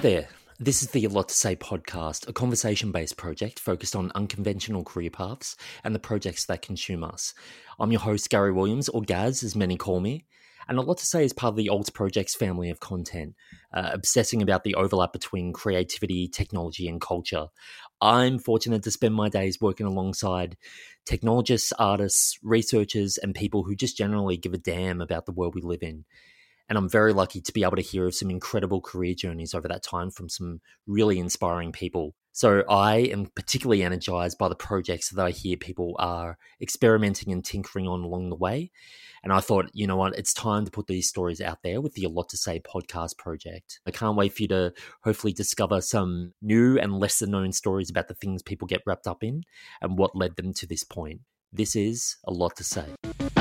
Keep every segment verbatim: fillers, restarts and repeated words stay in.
there. This is the A Lot to Say podcast, a conversation-based project focused on unconventional career paths and the projects that consume us. I'm your host, Gary Williams, or Gaz, as many call me, and A Lot to Say is part of the Alt Projects family of content, uh, obsessing about the overlap between creativity, technology, and culture. I'm fortunate to spend my days working alongside technologists, artists, researchers, and people who just generally give a damn about the world we live in. And I'm very lucky to be able to hear of some incredible career journeys over that time from some really inspiring people. So I am particularly energized by the projects that I hear people are experimenting and tinkering on along the way. And I thought, you know what, it's time to put these stories out there with the A Lot to Say podcast project. I can't wait for you to hopefully discover some new and lesser known stories about the things people get wrapped up in and what led them to this point. This is A Lot to Say.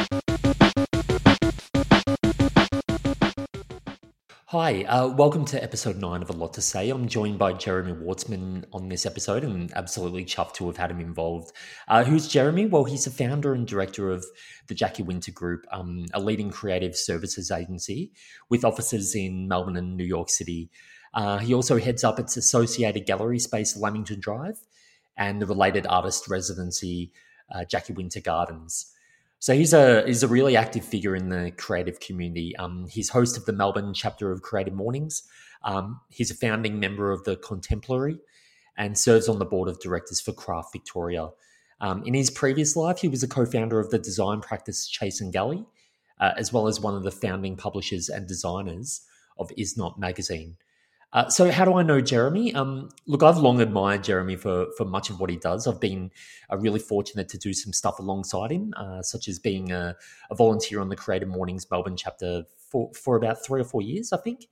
Hi, uh, welcome to episode nine of A Lot to Say. I'm joined by Jeremy Wartzman on this episode and absolutely chuffed to have had him involved. Uh, who's Jeremy? Well, he's the founder and director of the Jackie Winter Group, um, a leading creative services agency with offices in Melbourne and New York City. Uh, he also heads up its associated gallery space, Lamington Drive, and the related artist residency, uh, Jackie Winter Gardens. So he's a he's a really active figure in the creative community. Um, he's host of the Melbourne chapter of Creative Mornings. Um, he's a founding member of the Contemporary and serves on the board of directors for Craft Victoria. Um, in his previous life, he was a co-founder of the design practice Chase and Galley, uh, as well as one of the founding publishers and designers of Is Not magazine. Uh, so how do I know Jeremy? Um, look, I've long admired Jeremy for for much of what he does. I've been uh, really fortunate to do some stuff alongside him, uh, such as being a, a volunteer on the Creative Mornings Melbourne chapter for, for about three or four years, I think.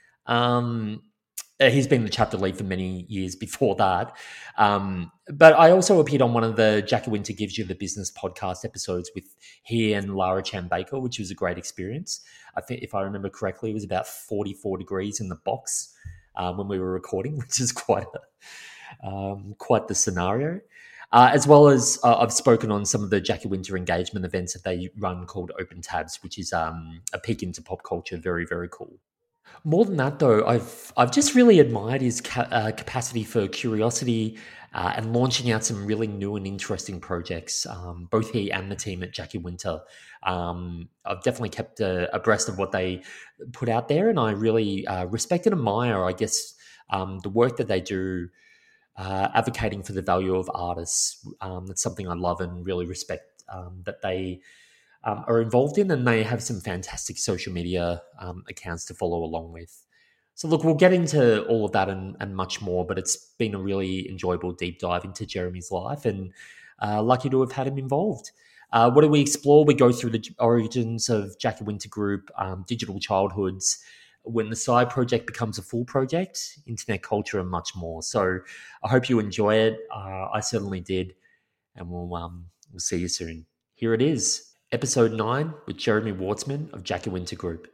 Um, uh, he's been the chapter lead for many years before that. Um, but I also appeared on one of the Jackie Winter Gives You the Business podcast episodes with he and Lara Chan Baker, which was a great experience. I think, if I remember correctly, it was about forty-four degrees in the box Uh, when we were recording, which is quite a, um, quite the scenario. Uh, as well as uh, I've spoken on some of the Jackie Winter engagement events that they run called Open Tabs, which is um, a peek into pop culture. Very, very cool. More than that, though, I've I've just really admired his ca- uh, capacity for curiosity uh, and launching out some really new and interesting projects. Um, both he and the team at Jackie Winter. Um, I've definitely kept uh, abreast of what they put out there, and I really uh, respect and admire, I guess, um, the work that they do, uh, advocating for the value of artists. Um, that's something I love and really respect um, that they Um, are involved in, and they have some fantastic social media um, accounts to follow along with. So look, we'll get into all of that and, and much more, but it's been a really enjoyable deep dive into Jeremy's life, and uh, lucky to have had him involved. Uh, what do we explore? We go through the origins of Jackie Winter Group, um, digital childhoods, when the side project becomes a full project, internet culture, and much more. So I hope you enjoy it. Uh, I certainly did, and we'll um, we'll see you soon. Here it is. Episode nine with Jeremy Wartzman of Jackie Winter Group.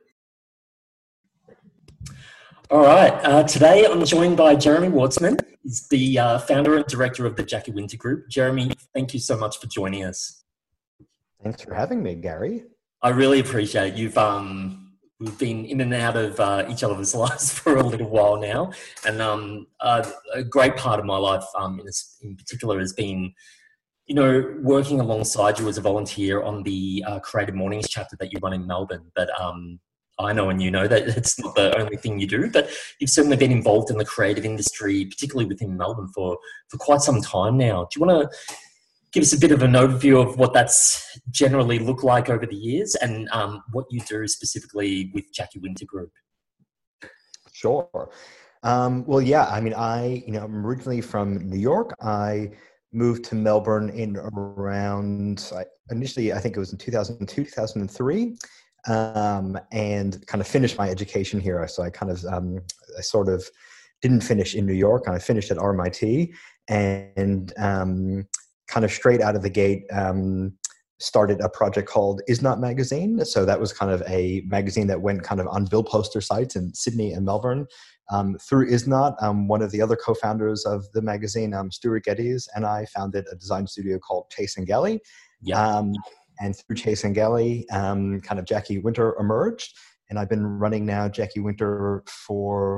All right. Uh, today I'm joined by Jeremy Wartzman. He's the uh, founder and director of the Jackie Winter Group. Jeremy, thank you so much for joining us. Thanks for having me, Gary. I really appreciate it. You've um, we've been in and out of uh, each other's lives for a little while now, and um, uh, a great part of my life, um, in, this, in particular, has been, you know, working alongside you as a volunteer on the uh, Creative Mornings chapter that you run in Melbourne. But um, I know, and you know, that it's not the only thing you do, but you've certainly been involved in the creative industry, particularly within Melbourne, for, for quite some time now. Do you want to give us a bit of an overview of what that's generally looked like over the years, and um, what you do specifically with Jackie Winter Group? Sure. Um, well, yeah, I mean, I, you know, I'm originally from New York. I moved to Melbourne in around, initially, I think it was in two thousand two, two thousand three, um, and kind of finished my education here. So I kind of, um, I sort of didn't finish in New York. I finished at R M I T, and um, kind of straight out of the gate, um, started a project called Is Not magazine. So that was kind of a magazine that went kind of on bill poster sites in Sydney and Melbourne. Um, through Is Not, um, one of the other co-founders of the magazine, um, Stuart Geddes, and I founded a design studio called Chase and Galley. Yeah. Um, and through Chase and Galley, um, kind of Jackie Winter emerged. And I've been running now Jackie Winter for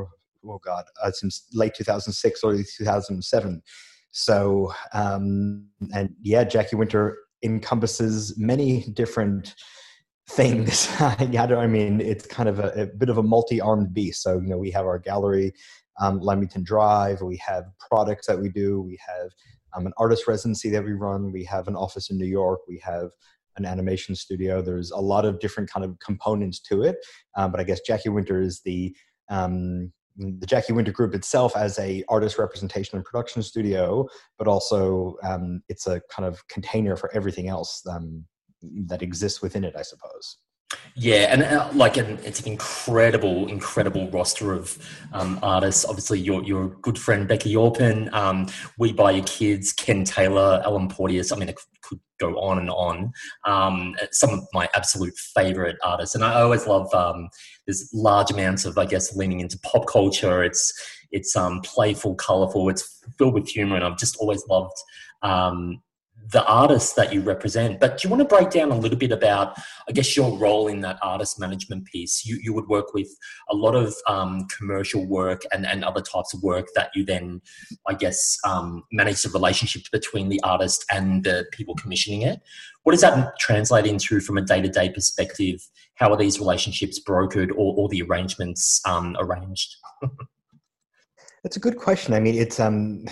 oh God, uh, since late two thousand six, early two thousand seven. So, um, and yeah, Jackie Winter encompasses many different things. Yeah, I mean, it's kind of a, a bit of a multi-armed beast. So, you know, we have our gallery, um, Leamington Drive. We have products that we do. We have um, an artist residency that we run. We have an office in New York. We have an animation studio. There's a lot of different kind of components to it. Um, but I guess Jackie Winter is the um, the Jackie Winter Group itself as a artist representation and production studio, but also um, it's a kind of container for everything else um, that exists within it, I suppose. Yeah, and uh, like an, it's an incredible, incredible roster of um, artists. Obviously, your your good friend Becky Orpin, um, We Buy Your Kids, Ken Taylor, Alan Porteous. I mean, it could go on and on. Um, some of my absolute favorite artists, and I always love. Um, there's large amounts of, I guess, leaning into pop culture. It's it's um, playful, colorful. It's filled with humor, and I've just always loved. Um, the artists that you represent. But do you want to break down a little bit about, I guess, your role in that artist management piece? You you would work with a lot of um, commercial work and, and other types of work that you then, I guess, um, manage the relationship between the artist and the people commissioning it. What does that translate into from a day-to-day perspective? How are these relationships brokered or, or the arrangements um, arranged? That's a good question. I mean, it's... um.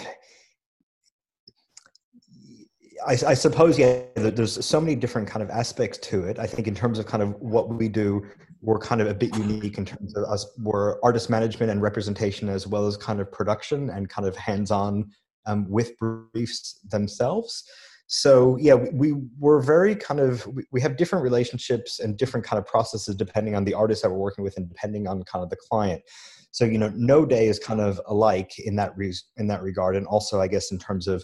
I, I suppose, yeah, there's so many different kind of aspects to it. I think in terms of kind of what we do, we're kind of a bit unique in terms of us. We're artist management and representation as well as kind of production and kind of hands-on um, with briefs themselves. So yeah, we, we we're very kind of, we, we have different relationships and different kind of processes depending on the artist that we're working with and depending on kind of the client. So, you know, no day is kind of alike in that re- in that regard. And also, I guess, in terms of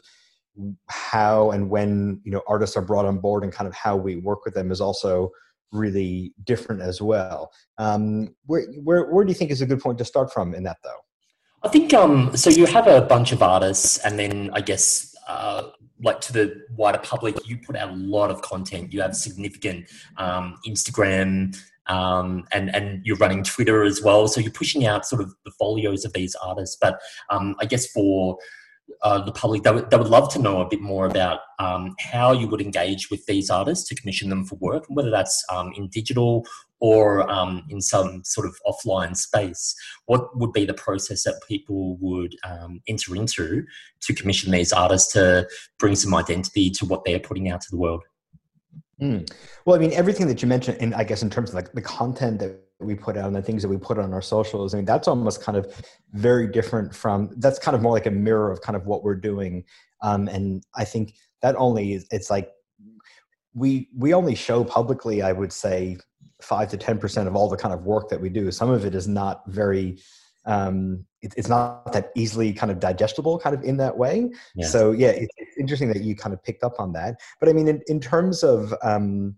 how and when, you know, artists are brought on board and kind of how we work with them is also really different as well. Um, where, where, where do you think is a good point to start from in that, though? I think, um, so you have a bunch of artists and then I guess, uh, like to the wider public, you put out a lot of content. You have significant um, Instagram um, and, and you're running Twitter as well. So you're pushing out sort of the folios of these artists. But um, I guess for Uh, the public, they would, they would love to know a bit more about um, how you would engage with these artists to commission them for work, whether that's um, in digital or um, in some sort of offline space. What would be the process that people would um, enter into to commission these artists to bring some identity to what they're putting out to the world? Mm. Well, I mean, everything that you mentioned, and I guess in terms of like the content that we put out and the things that we put on our socials, I mean, that's almost kind of very different from, that's kind of more like a mirror of kind of what we're doing. Um, and I think that only is, it's like, we, we only show publicly, I would say five to ten percent of all the kind of work that we do. Some of it is not very, um, it, it's not that easily kind of digestible kind of in that way. Yeah. So yeah, it, it's interesting that you kind of picked up on that. But I mean, in, in terms of, um,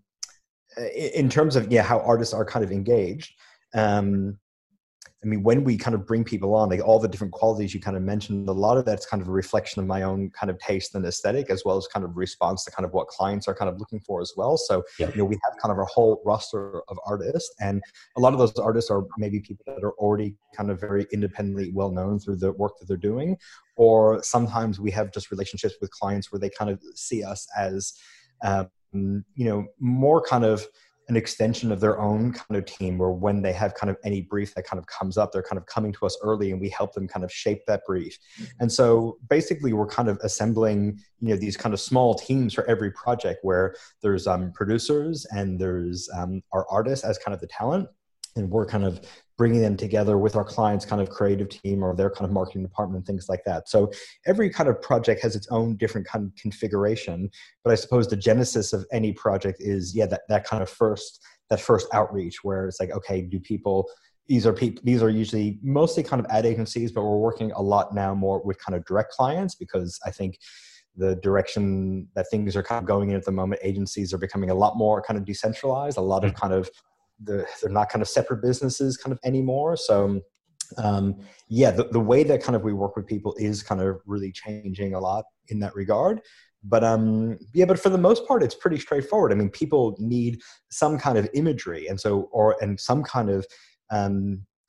in terms of, yeah, how artists are kind of engaged, um, I mean, when we kind of bring people on, like all the different qualities you kind of mentioned, a lot of that's kind of a reflection of my own kind of taste and aesthetic, as well as kind of response to kind of what clients are kind of looking for as well. So, yeah. you know, we have kind of a whole roster of artists, and a lot of those artists are maybe people that are already kind of very independently well known through the work that they're doing, or sometimes we have just relationships with clients where they kind of see us as, um, you know, more kind of an extension of their own kind of team, where when they have kind of any brief that kind of comes up, they're kind of coming to us early and we help them kind of shape that brief. And so basically we're kind of assembling, you know, these kind of small teams for every project where there's um, producers and there's um, our artists as kind of the talent. And we're kind of bringing them together with our clients' kind of creative team or their kind of marketing department, things like that. So every kind of project has its own different kind of configuration. But I suppose the genesis of any project is, yeah, that, that kind of first, that first outreach where it's like, okay, do people, these are people, these are usually mostly kind of ad agencies, but we're working a lot now more with kind of direct clients, because I think the direction that things are kind of going in at the moment, agencies are becoming a lot more kind of decentralized, a lot of kind of, The, they're not kind of separate businesses kind of anymore. So um, yeah, the, the way that kind of we work with people is kind of really changing a lot in that regard. But um, yeah, but for the most part, it's pretty straightforward. I mean, people need some kind of imagery, and so, or, and some kind of um,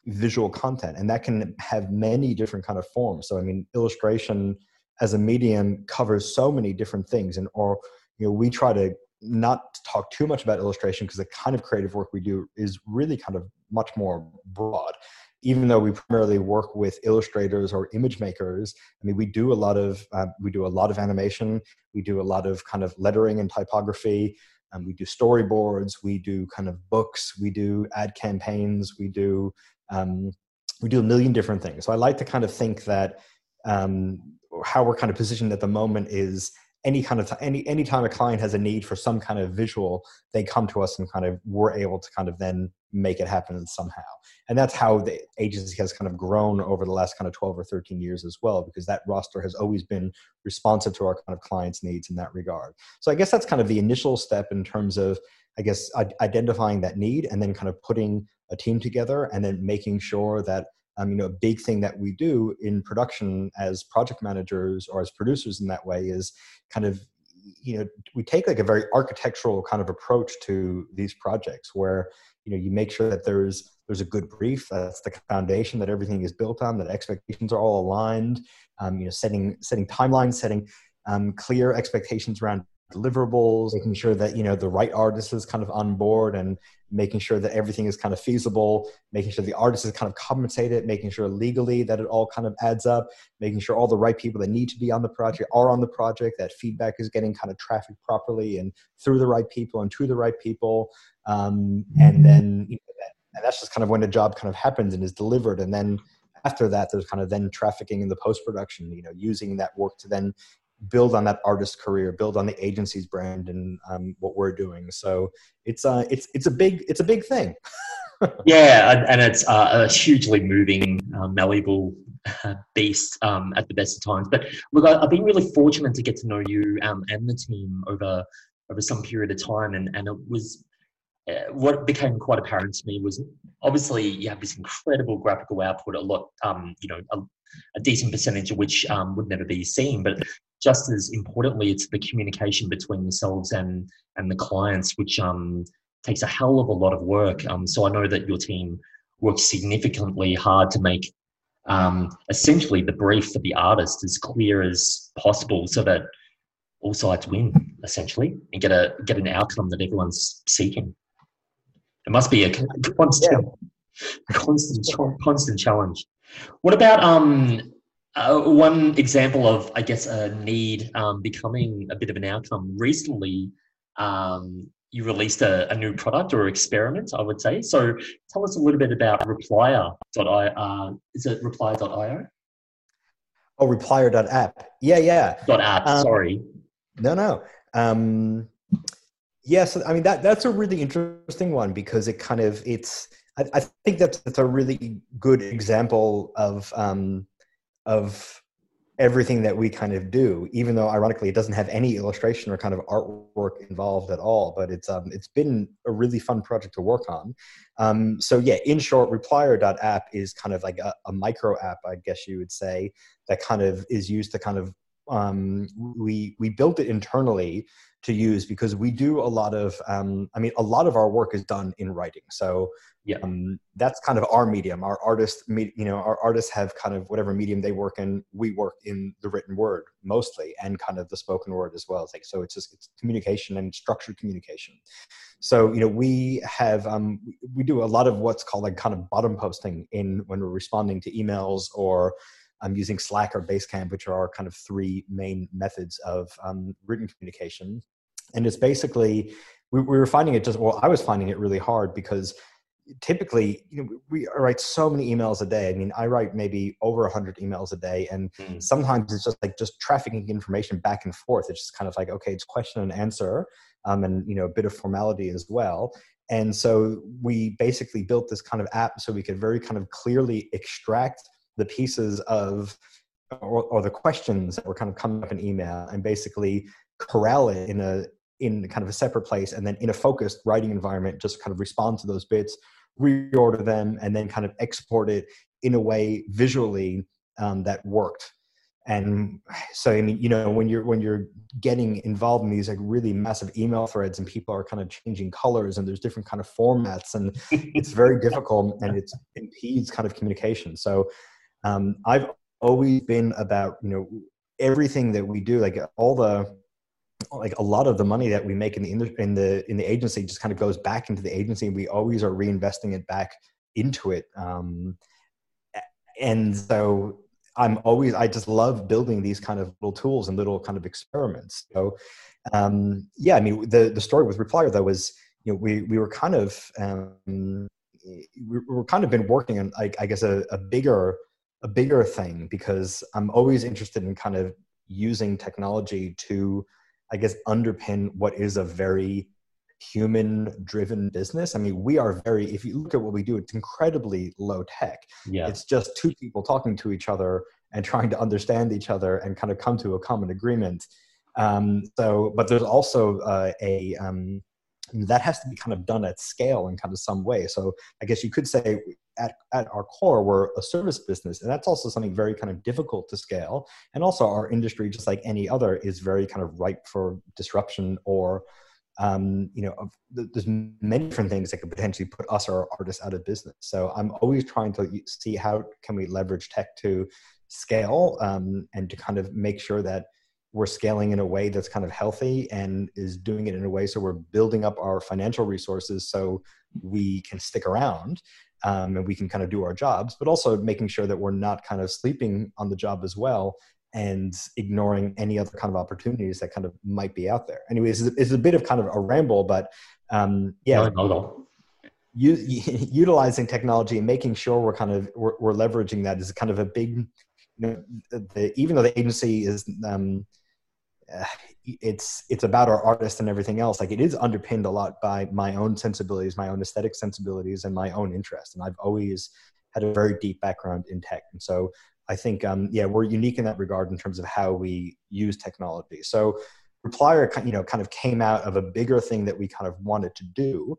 visual content, and that can have many different kind of forms. So I mean, illustration as a medium covers so many different things, and or you know we try to not talk too much about illustration because the kind of creative work we do is really kind of much more broad. Even though we primarily work with illustrators or image makers, I mean, we do a lot of uh, we do a lot of animation, we do a lot of kind of lettering and typography, and we do storyboards, we do kind of books, we do ad campaigns, we do um, we do a million different things. So I like to kind of think that um, how we're kind of positioned at the moment is any kind of any any time a client has a need for some kind of visual, they come to us and kind of we're able to kind of then make it happen somehow. And that's how the agency has kind of grown over the last kind of twelve or thirteen years as well, because that roster has always been responsive to our kind of clients' needs in that regard. So I guess that's kind of the initial step in terms of, I guess, identifying that need and then kind of putting a team together and then making sure that Um, you know, a big thing that we do in production as project managers or as producers in that way is kind of, you know, we take like a very architectural kind of approach to these projects where, you know, you make sure that there's there's a good brief, that's the foundation that everything is built on, that expectations are all aligned, um, you know, setting setting timelines, setting um, clear expectations around deliverables, making sure that, you know, the right artist is kind of on board and making sure that everything is kind of feasible, making sure the artist is kind of compensated, making sure legally that it all kind of adds up, making sure all the right people that need to be on the project are on the project, that feedback is getting kind of trafficked properly and through the right people and to the right people. Um, and then, you know, that, and that's just kind of when the job kind of happens and is delivered. And then after that, there's kind of then trafficking in the post-production, you know, using that work to then build on that artist's career, build on the agency's brand and um, what we're doing. So it's uh, it's it's a big it's a big thing. Yeah, and it's uh, a hugely moving, uh, malleable beast um, at the best of times. But look, I, I've been really fortunate to get to know you um, and the team over over some period of time, and and it was uh, what became quite apparent to me was obviously you have this incredible graphical output, a lot, um, you know, a, a decent percentage of which um, would never be seen, but just as importantly, it's the communication between yourselves and and the clients, which um, takes a hell of a lot of work. Um, so I know that your team works significantly hard to make um, essentially the brief for the artist as clear as possible, so that all sides win essentially and get a get an outcome that everyone's seeking. It must be a constant, yeah. constant, constant challenge. What about um? Uh, one example of, I guess, a need um, becoming a bit of an outcome. Recently, um, you released a, a new product or experiment, I would say. So tell us a little bit about Replier dot i o. Uh, is it Replier dot i o? Oh, Replier dot app. Yeah, yeah. Dot app, um, sorry. No, no. Um, yes, I mean, that that's a really interesting one because it kind of, it's, I, I think that's, that's a really good example of, um, of everything that we kind of do, even though ironically it doesn't have any illustration or kind of artwork involved at all, but it's um, it's been a really fun project to work on. Um, so yeah, in short, Replier dot app is kind of like a, a micro app, I guess you would say, that kind of is used to kind of, um, we, we built it internally to use because we do a lot of, um, I mean, a lot of our work is done in writing. So yeah, um, that's kind of our medium. Our artists, you know, our artists have kind of whatever medium they work in. We work in the written word mostly, and kind of the spoken word as well. It's like, so it's just it's communication and structured communication. So you know, we have um, we do a lot of what's called like kind of bottom posting in when we're responding to emails, or I'm um, using Slack or Basecamp, which are our kind of three main methods of um, written communication. And it's basically we, we were finding it just well, I was finding it really hard because typically, you know, we write so many emails a day. I mean, I write maybe over a hundred emails a day, and mm. sometimes it's just like just trafficking information back and forth. It's just kind of like, okay, it's question and answer, um, and you know, a bit of formality as well. And so we basically built this kind of app so we could very kind of clearly extract the pieces of or, or the questions that were kind of coming up in email, and basically corral it in a in kind of a separate place, and then in a focused writing environment, just kind of respond to those bits, reorder them, and then kind of export it in a way visually um, that worked. And so, I mean, you know, when you're when you're getting involved in these like really massive email threads and people are kind of changing colors and there's different kind of formats and it's very difficult and it impedes kind of communication. So um, I've always been about, you know, everything that we do, like all the, like a lot of the money that we make in the in the in the agency just kind of goes back into the agency, and we always are reinvesting it back into it. Um, and so I'm always, I just love building these kind of little tools and little kind of experiments. So, um, yeah, I mean, the, the story with Replier though was, you know, we, we were kind of, um, we were kind of been working on, like, I guess a, a bigger, a bigger thing, because I'm always interested in kind of using technology to, I guess, underpin what is a very human driven business. I mean, we are very, if you look at what we do, it's incredibly low tech. Yeah. It's just two people talking to each other and trying to understand each other and kind of come to a common agreement. Um, so, but there's also uh, a, um, that has to be kind of done at scale in kind of some way. So I guess you could say at, at our core, we're a service business, and that's also something very kind of difficult to scale. And also our industry, just like any other, is very kind of ripe for disruption, or Um, you know, there's many different things that could potentially put us or our artists out of business. So I'm always trying to see how can we leverage tech to scale, um, and to kind of make sure that we're scaling in a way that's kind of healthy and is doing it in a way so we're building up our financial resources so we can stick around, um, and we can kind of do our jobs, but also making sure that we're not kind of sleeping on the job as well and ignoring any other kind of opportunities that kind of might be out there. Anyways, it's, it's a bit of kind of a ramble, but um, yeah, no, not at all. U, utilizing technology and making sure we're kind of, we're, we're leveraging that is kind of a big, you know, the, even though the agency is, um, uh, it's, it's about our artists and everything else. Like, it is underpinned a lot by my own sensibilities, my own aesthetic sensibilities, and my own interests. And I've always had a very deep background in tech. And so I think, um, yeah, we're unique in that regard in terms of how we use technology. So Replier, you know, kind of came out of a bigger thing that we kind of wanted to do.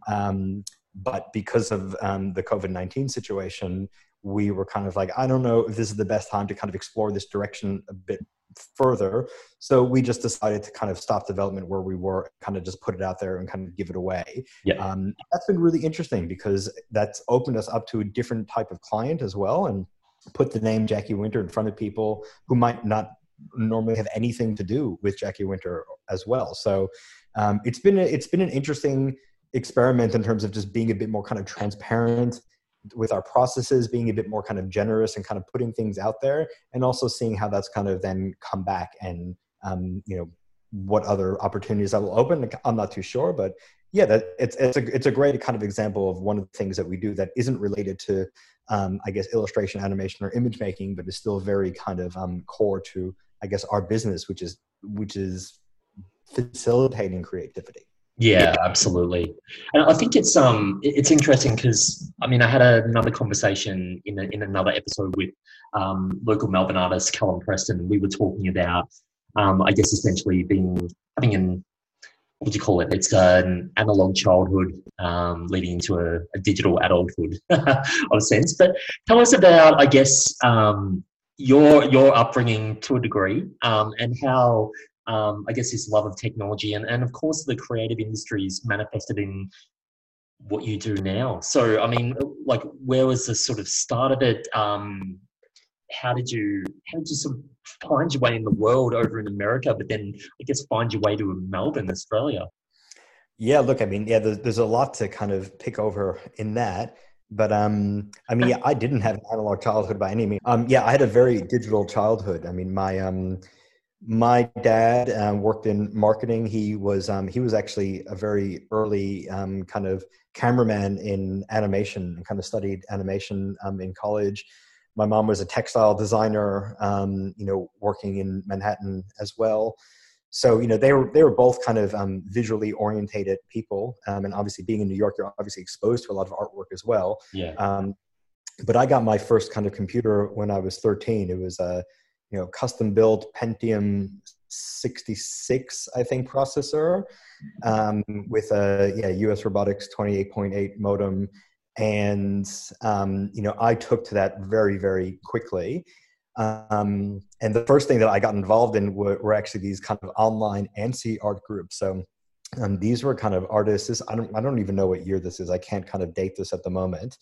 Um, but because of um, the COVID nineteen situation, we were kind of like, I don't know if this is the best time to kind of explore this direction a bit further. So we just decided to kind of stop development where we were, kind of just put it out there and kind of give it away. Yeah. Um, that's been really interesting because that's opened us up to a different type of client as well, and put the name Jackie Winter in front of people who might not normally have anything to do with Jackie Winter as well. So um, it's been a, it's been an interesting experiment in terms of just being a bit more kind of transparent with our processes, being a bit more kind of generous and kind of putting things out there, and also seeing how that's kind of then come back and um, you know, what other opportunities that will open. I'm not too sure, but yeah, that it's it's a it's a great kind of example of one of the things that we do that isn't related to, um, I guess, illustration, animation, or image making, but is still very kind of um, core to, I guess, our business, which is which is facilitating creativity. Yeah, absolutely. And I think it's um it's interesting because, I mean, I had another conversation in a, in another episode with um, local Melbourne artist Callum Preston, and we were talking about um, I guess essentially being having an, what do you call it? It's an analog childhood um, leading into a, a digital adulthood, of a sense. But tell us about, I guess, um, your your upbringing to a degree, um, and how um, I guess this love of technology and, and of course the creative industries manifested in what you do now. So, I mean, like, where was the sort of start of it? Um, how did you how did you sort of find your way in the world over in America, but then I guess find your way to Melbourne, Australia? Yeah, look, I mean, yeah, there's, there's a lot to kind of pick over in that. But um, I mean, yeah, I didn't have an analog childhood by any means. Um, yeah, I had a very digital childhood. I mean, my um, my dad um, worked in marketing. He was um, he was actually a very early um, kind of cameraman in animation, and kind of studied animation um, in college. My mom was a textile designer, um, you know, working in Manhattan as well. So, you know, they were they were both kind of um, visually orientated people, um, and obviously being in New York, you're obviously exposed to a lot of artwork as well. Yeah. Um, but I got my first kind of computer when I was thirteen. It was a, you know, custom built Pentium sixty-six, I think, processor um, with a yeah U S Robotics twenty-eight point eight modem, and um, you know, I took to that very very quickly. Um, and the first thing that I got involved in were, were actually these kind of online ANSI art groups. So um, these were kind of artists. This, I don't I don't even know what year this is. I can't kind of date this at the moment.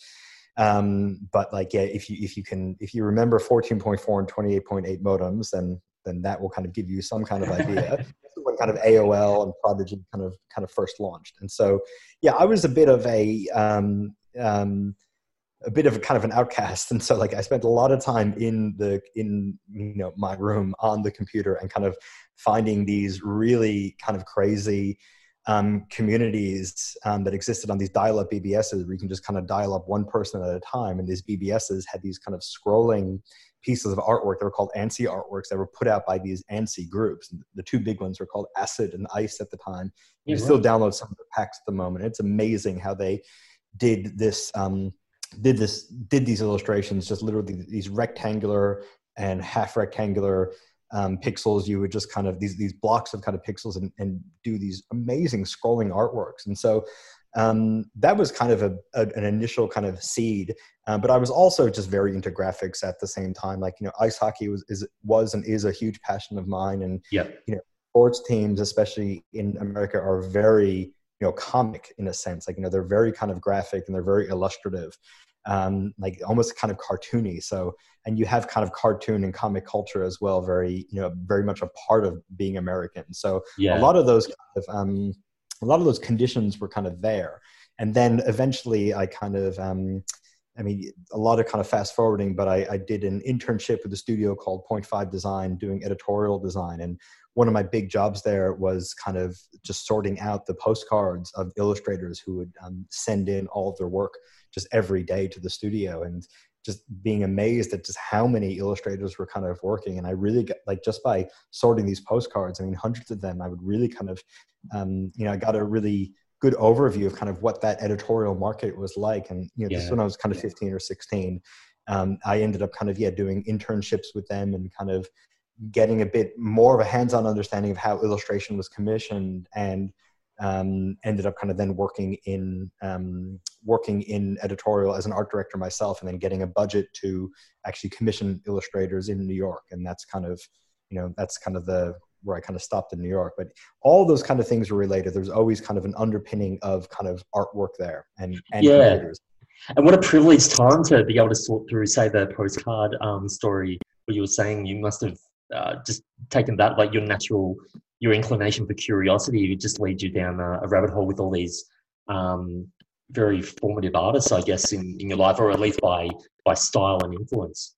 Um, but like, yeah, if you if you can if you remember fourteen point four and twenty-eight point eight modems, then then that will kind of give you some kind of idea when kind of A O L and Prodigy kind of kind of first launched. And so, yeah, I was a bit of a um, um, a bit of a kind of an outcast, and so like I spent a lot of time in the in you know my room on the computer and kind of finding these really kind of crazy um, communities um, that existed on these dial-up B B Ss where you can just kind of dial up one person at a time, and these B B Ss had these kind of scrolling pieces of artwork that were called ANSI artworks that were put out by these ANSI groups. The two big ones were called Acid and Ice at the time. You Yeah, still right. download some of the packs at the moment. It's amazing how they did this. Um, did this did these illustrations, just literally these rectangular and half rectangular um, pixels. You would just kind of these these blocks of kind of pixels and, and do these amazing scrolling artworks. And so um, that was kind of a, a, an initial kind of seed. Uh, but I was also just very into graphics at the same time. Like, you know, ice hockey was is was and is a huge passion of mine. And Yeah. you know, sports teams, especially in America, are very you know, comic in a sense. Like, you know, they're very kind of graphic and they're very illustrative, um, like almost kind of cartoony. So, and you have kind of cartoon and comic culture as well, very, you know, very much a part of being American. So a Yeah. lot of those kind of, um, a lot of those conditions were kind of there. And then eventually I kind of, um, I mean, a lot of kind of fast forwarding, but I, I did an internship with a studio called Point Five Design doing editorial design. And one of my big jobs there was kind of just sorting out the postcards of illustrators who would um, send in all of their work just every day to the studio, and just being amazed at just how many illustrators were kind of working. And I really got, like, just by sorting these postcards, I mean, hundreds of them, I would really kind of, um, you know, I got a really good overview of kind of what that editorial market was like. And, you know, this is Yeah. when I was kind of fifteen or sixteen. Um, I ended up kind of, yeah, doing internships with them and kind of getting a bit more of a hands-on understanding of how illustration was commissioned, and um, ended up kind of then working in um, working in editorial as an art director myself, and then getting a budget to actually commission illustrators in New York. And that's kind of, you know, that's kind of the where I kind of stopped in New York. But all those kind of things were related. There's always kind of an underpinning of kind of artwork there, and and Yeah. computers. And what a privileged time to be able to sort through, say, the postcard um, story where you were saying you must have uh, just taken that, like your natural, your inclination for curiosity, it just leads you down a, a rabbit hole with all these um, very formative artists, I guess, in, in your life, or at least by by style and influence.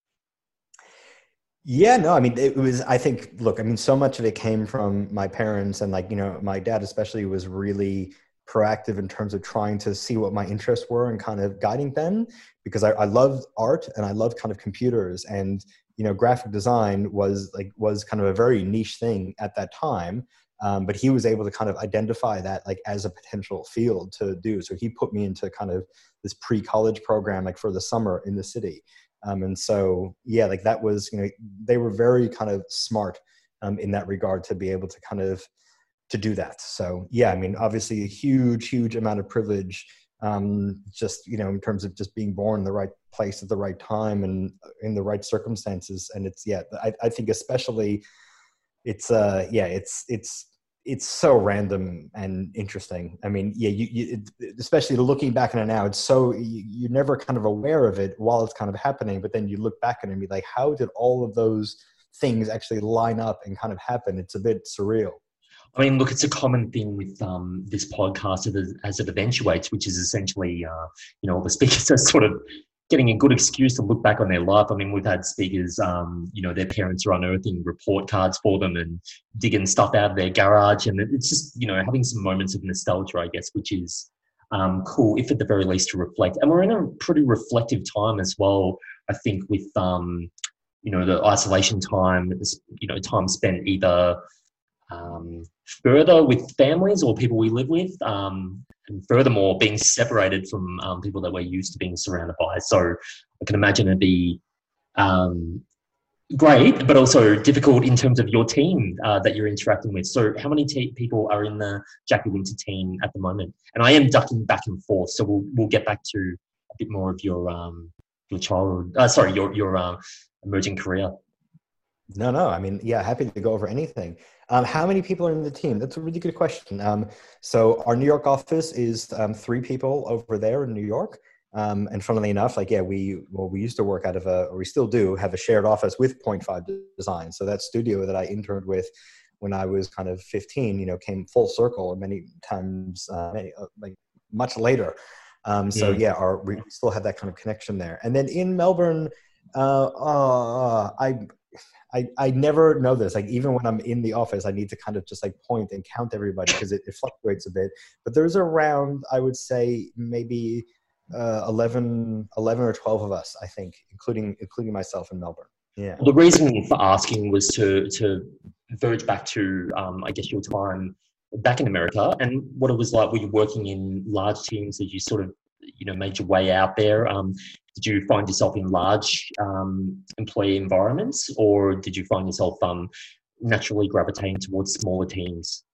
Yeah, no, I mean, it was, I think, look, I mean, so much of it came from my parents, and like, you know, my dad especially was really proactive in terms of trying to see what my interests were and kind of guiding them, because I, I loved art and I loved kind of computers, and, you know, graphic design was like, was kind of a very niche thing at that time. Um, but he was able to kind of identify that like as a potential field to do. So he put me into kind of this pre-college program, like for the summer in the city. Um, and so, yeah, like that was, you know, they were very kind of smart um, in that regard to be able to kind of, to do that. So, yeah, I mean, obviously a huge, huge amount of privilege, um, just, you know, in terms of just being born in the right place at the right time and in the right circumstances. And it's, yeah, I, I think especially it's, uh, yeah, it's, it's, it's so random and interesting. I mean, yeah, you, you it, especially looking back on it now, it's so, you, you're never kind of aware of it while it's kind of happening, but then you look back on it and be like, how did all of those things actually line up and kind of happen? It's a bit surreal. I mean, look, it's a common thing with um, this podcast as, as it eventuates, which is essentially, uh, you know, all the speakers are sort of getting a good excuse to look back on their life. I mean, we've had speakers, um, you know, their parents are unearthing report cards for them and digging stuff out of their garage. And it's just, you know, having some moments of nostalgia, I guess, which is um, cool, if at the very least to reflect. And we're in a pretty reflective time as well, I think, with, um, you know, the isolation time, you know, time spent either um, further with families or people we live with, um, and furthermore being separated from um, people that we're used to being surrounded by. So I can imagine it'd be um, great, but also difficult in terms of your team uh, that you're interacting with. So how many te- people are in the Jackie Winter team at the moment? And I am ducking back and forth, so we'll we'll get back to a bit more of your um, your childhood. Uh, sorry, your your uh, emerging career. No, no. I mean, yeah, happy to go over anything. Um, how many people are in the team? That's a really good question. Um, so our New York office is um, three people over there in New York. Um, and funnily enough, like, yeah, we, well, we used to work out of a, or we still do have a shared office with Point Five Design. So that studio that I interned with when I was kind of fifteen, you know, came full circle many times, uh, many, uh, like much later. Um, so Mm. yeah, our, we still have that kind of connection there. And then in Melbourne, uh, uh, I, I, I never know this. Like, even when I'm in the office, I need to kind of just like point and count everybody because it, it fluctuates a bit. But there's around, I would say, maybe uh, eleven, eleven or twelve of us, I think, including including myself in Melbourne. Yeah. Well, the reason for asking was to to verge back to, um, I guess, your time back in America and what it was like. Were you working in large teams as you sort of, you know, made your way out there? Um, did you find yourself in large um, employee environments, or did you find yourself um, naturally gravitating towards smaller teams?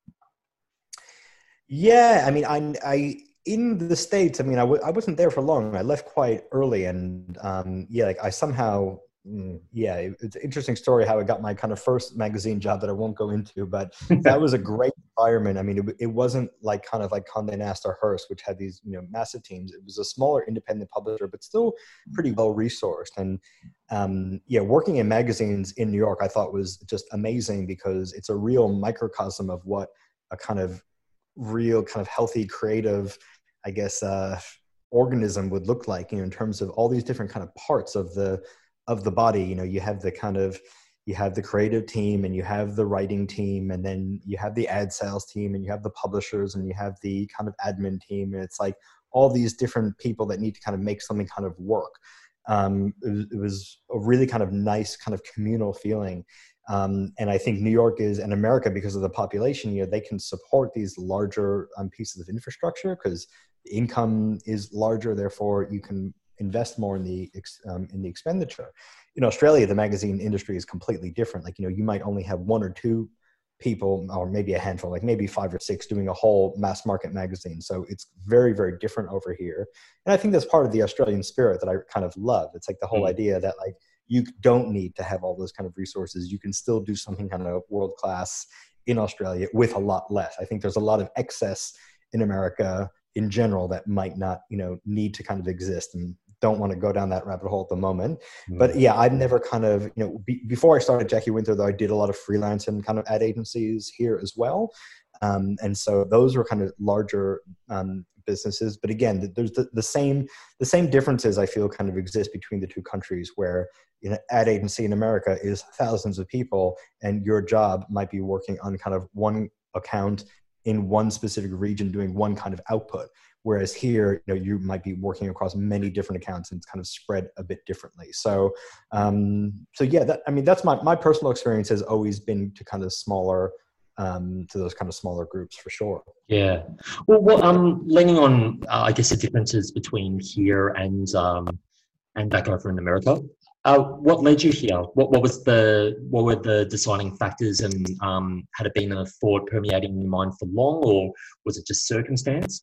Yeah, I mean, I, I in the States, I mean, I w- I wasn't there for long. I left quite early, and um, yeah, like I somehow, mm, yeah, it, it's an interesting story how I got my kind of first magazine job that I won't go into, but that was a great environment. I mean, it, it wasn't like kind of like Condé Nast or Hearst, which had these, you know, massive teams. It was a smaller independent publisher, but still pretty well resourced. And um, yeah, working in magazines in New York, I thought was just amazing because it's a real microcosm of what a kind of real kind of healthy, creative, I guess, uh, organism would look like, you know, in terms of all these different kind of parts of the of the body. You know, you have the kind of you have the creative team, and you have the writing team, and then you have the ad sales team, and you have the publishers, and you have the kind of admin team, and it's like all these different people that need to kind of make something kind of work. Um, it, was, it was a really kind of nice kind of communal feeling. Um, and I think New York is, and America, because of the population, you know, they can support these larger um, pieces of infrastructure because the income is larger. Therefore, you can invest more in the um, in the expenditure. In Australia, the magazine industry is completely different. Like, you know, you might only have one or two people, or maybe a handful, like maybe five or six, doing a whole mass market magazine. So it's very, very different over here. And I think that's part of the Australian spirit that I kind of love. It's like the whole Mm. idea that like, you don't need to have all those kind of resources. You can still do something kind of world class in Australia with a lot less. I think there's a lot of excess in America in general that might not, you know, need to kind of exist, and don't want to go down that rabbit hole at the moment. Mm. But yeah, I've never kind of, you know, be, before I started Jackie Winter, though, I did a lot of freelance and kind of ad agencies here as well. Um, and so those were kind of larger um, businesses. But again, there's the, the same the same differences I feel kind of exist between the two countries, where, you know, ad agency in America is thousands of people, and your job might be working on kind of one account in one specific region doing one kind of output. Whereas here, you know, you might be working across many different accounts and it's kind of spread a bit differently. So, um, so yeah, that, I mean, that's my, my personal experience has always been to kind of smaller, um, to those kind of smaller groups for sure. Yeah. Well, what um, leaning on, uh, I guess, the differences between here and um, and back over in America. Uh, what led you here? What what was the what were the deciding factors, and um, had it been a thought permeating in your mind for long, or was it just circumstance?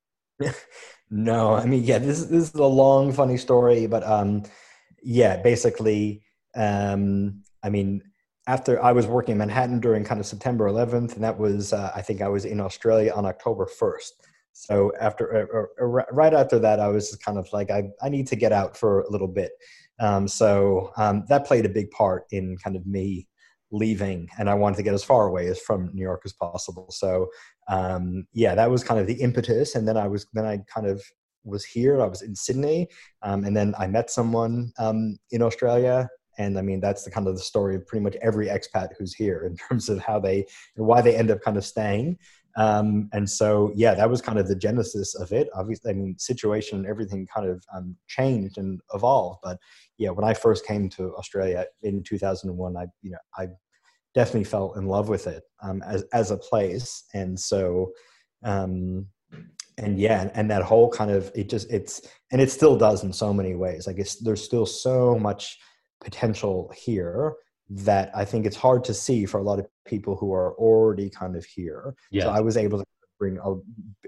No, I mean, yeah, this, this is a long, funny story, but um, yeah, basically, um, I mean, after I was working in Manhattan during kind of September eleventh, and that was, uh, I think I was in Australia on October first. So after, uh, uh, right after that, I was kind of like, I, I need to get out for a little bit. Um, so um, that played a big part in kind of me leaving, and I wanted to get as far away as from New York as possible. So um, yeah, that was kind of the impetus. And then I was, then I kind of was here. I was in Sydney, um, and then I met someone um, in Australia. And I mean, that's the kind of the story of pretty much every expat who's here in terms of how they and why they end up kind of staying. Um, and so, yeah, that was kind of the genesis of it. Obviously, I mean, situation and everything kind of um, changed and evolved. But yeah, when I first came to Australia in two thousand one, I, you know, I definitely fell in love with it um, as as a place. And so, um, and yeah, and, and that whole kind of it just it's and it still does in so many ways. I guess there's still so much potential here that I think it's hard to see for a lot of people who are already kind of here. So Yeah. I was able to bring a,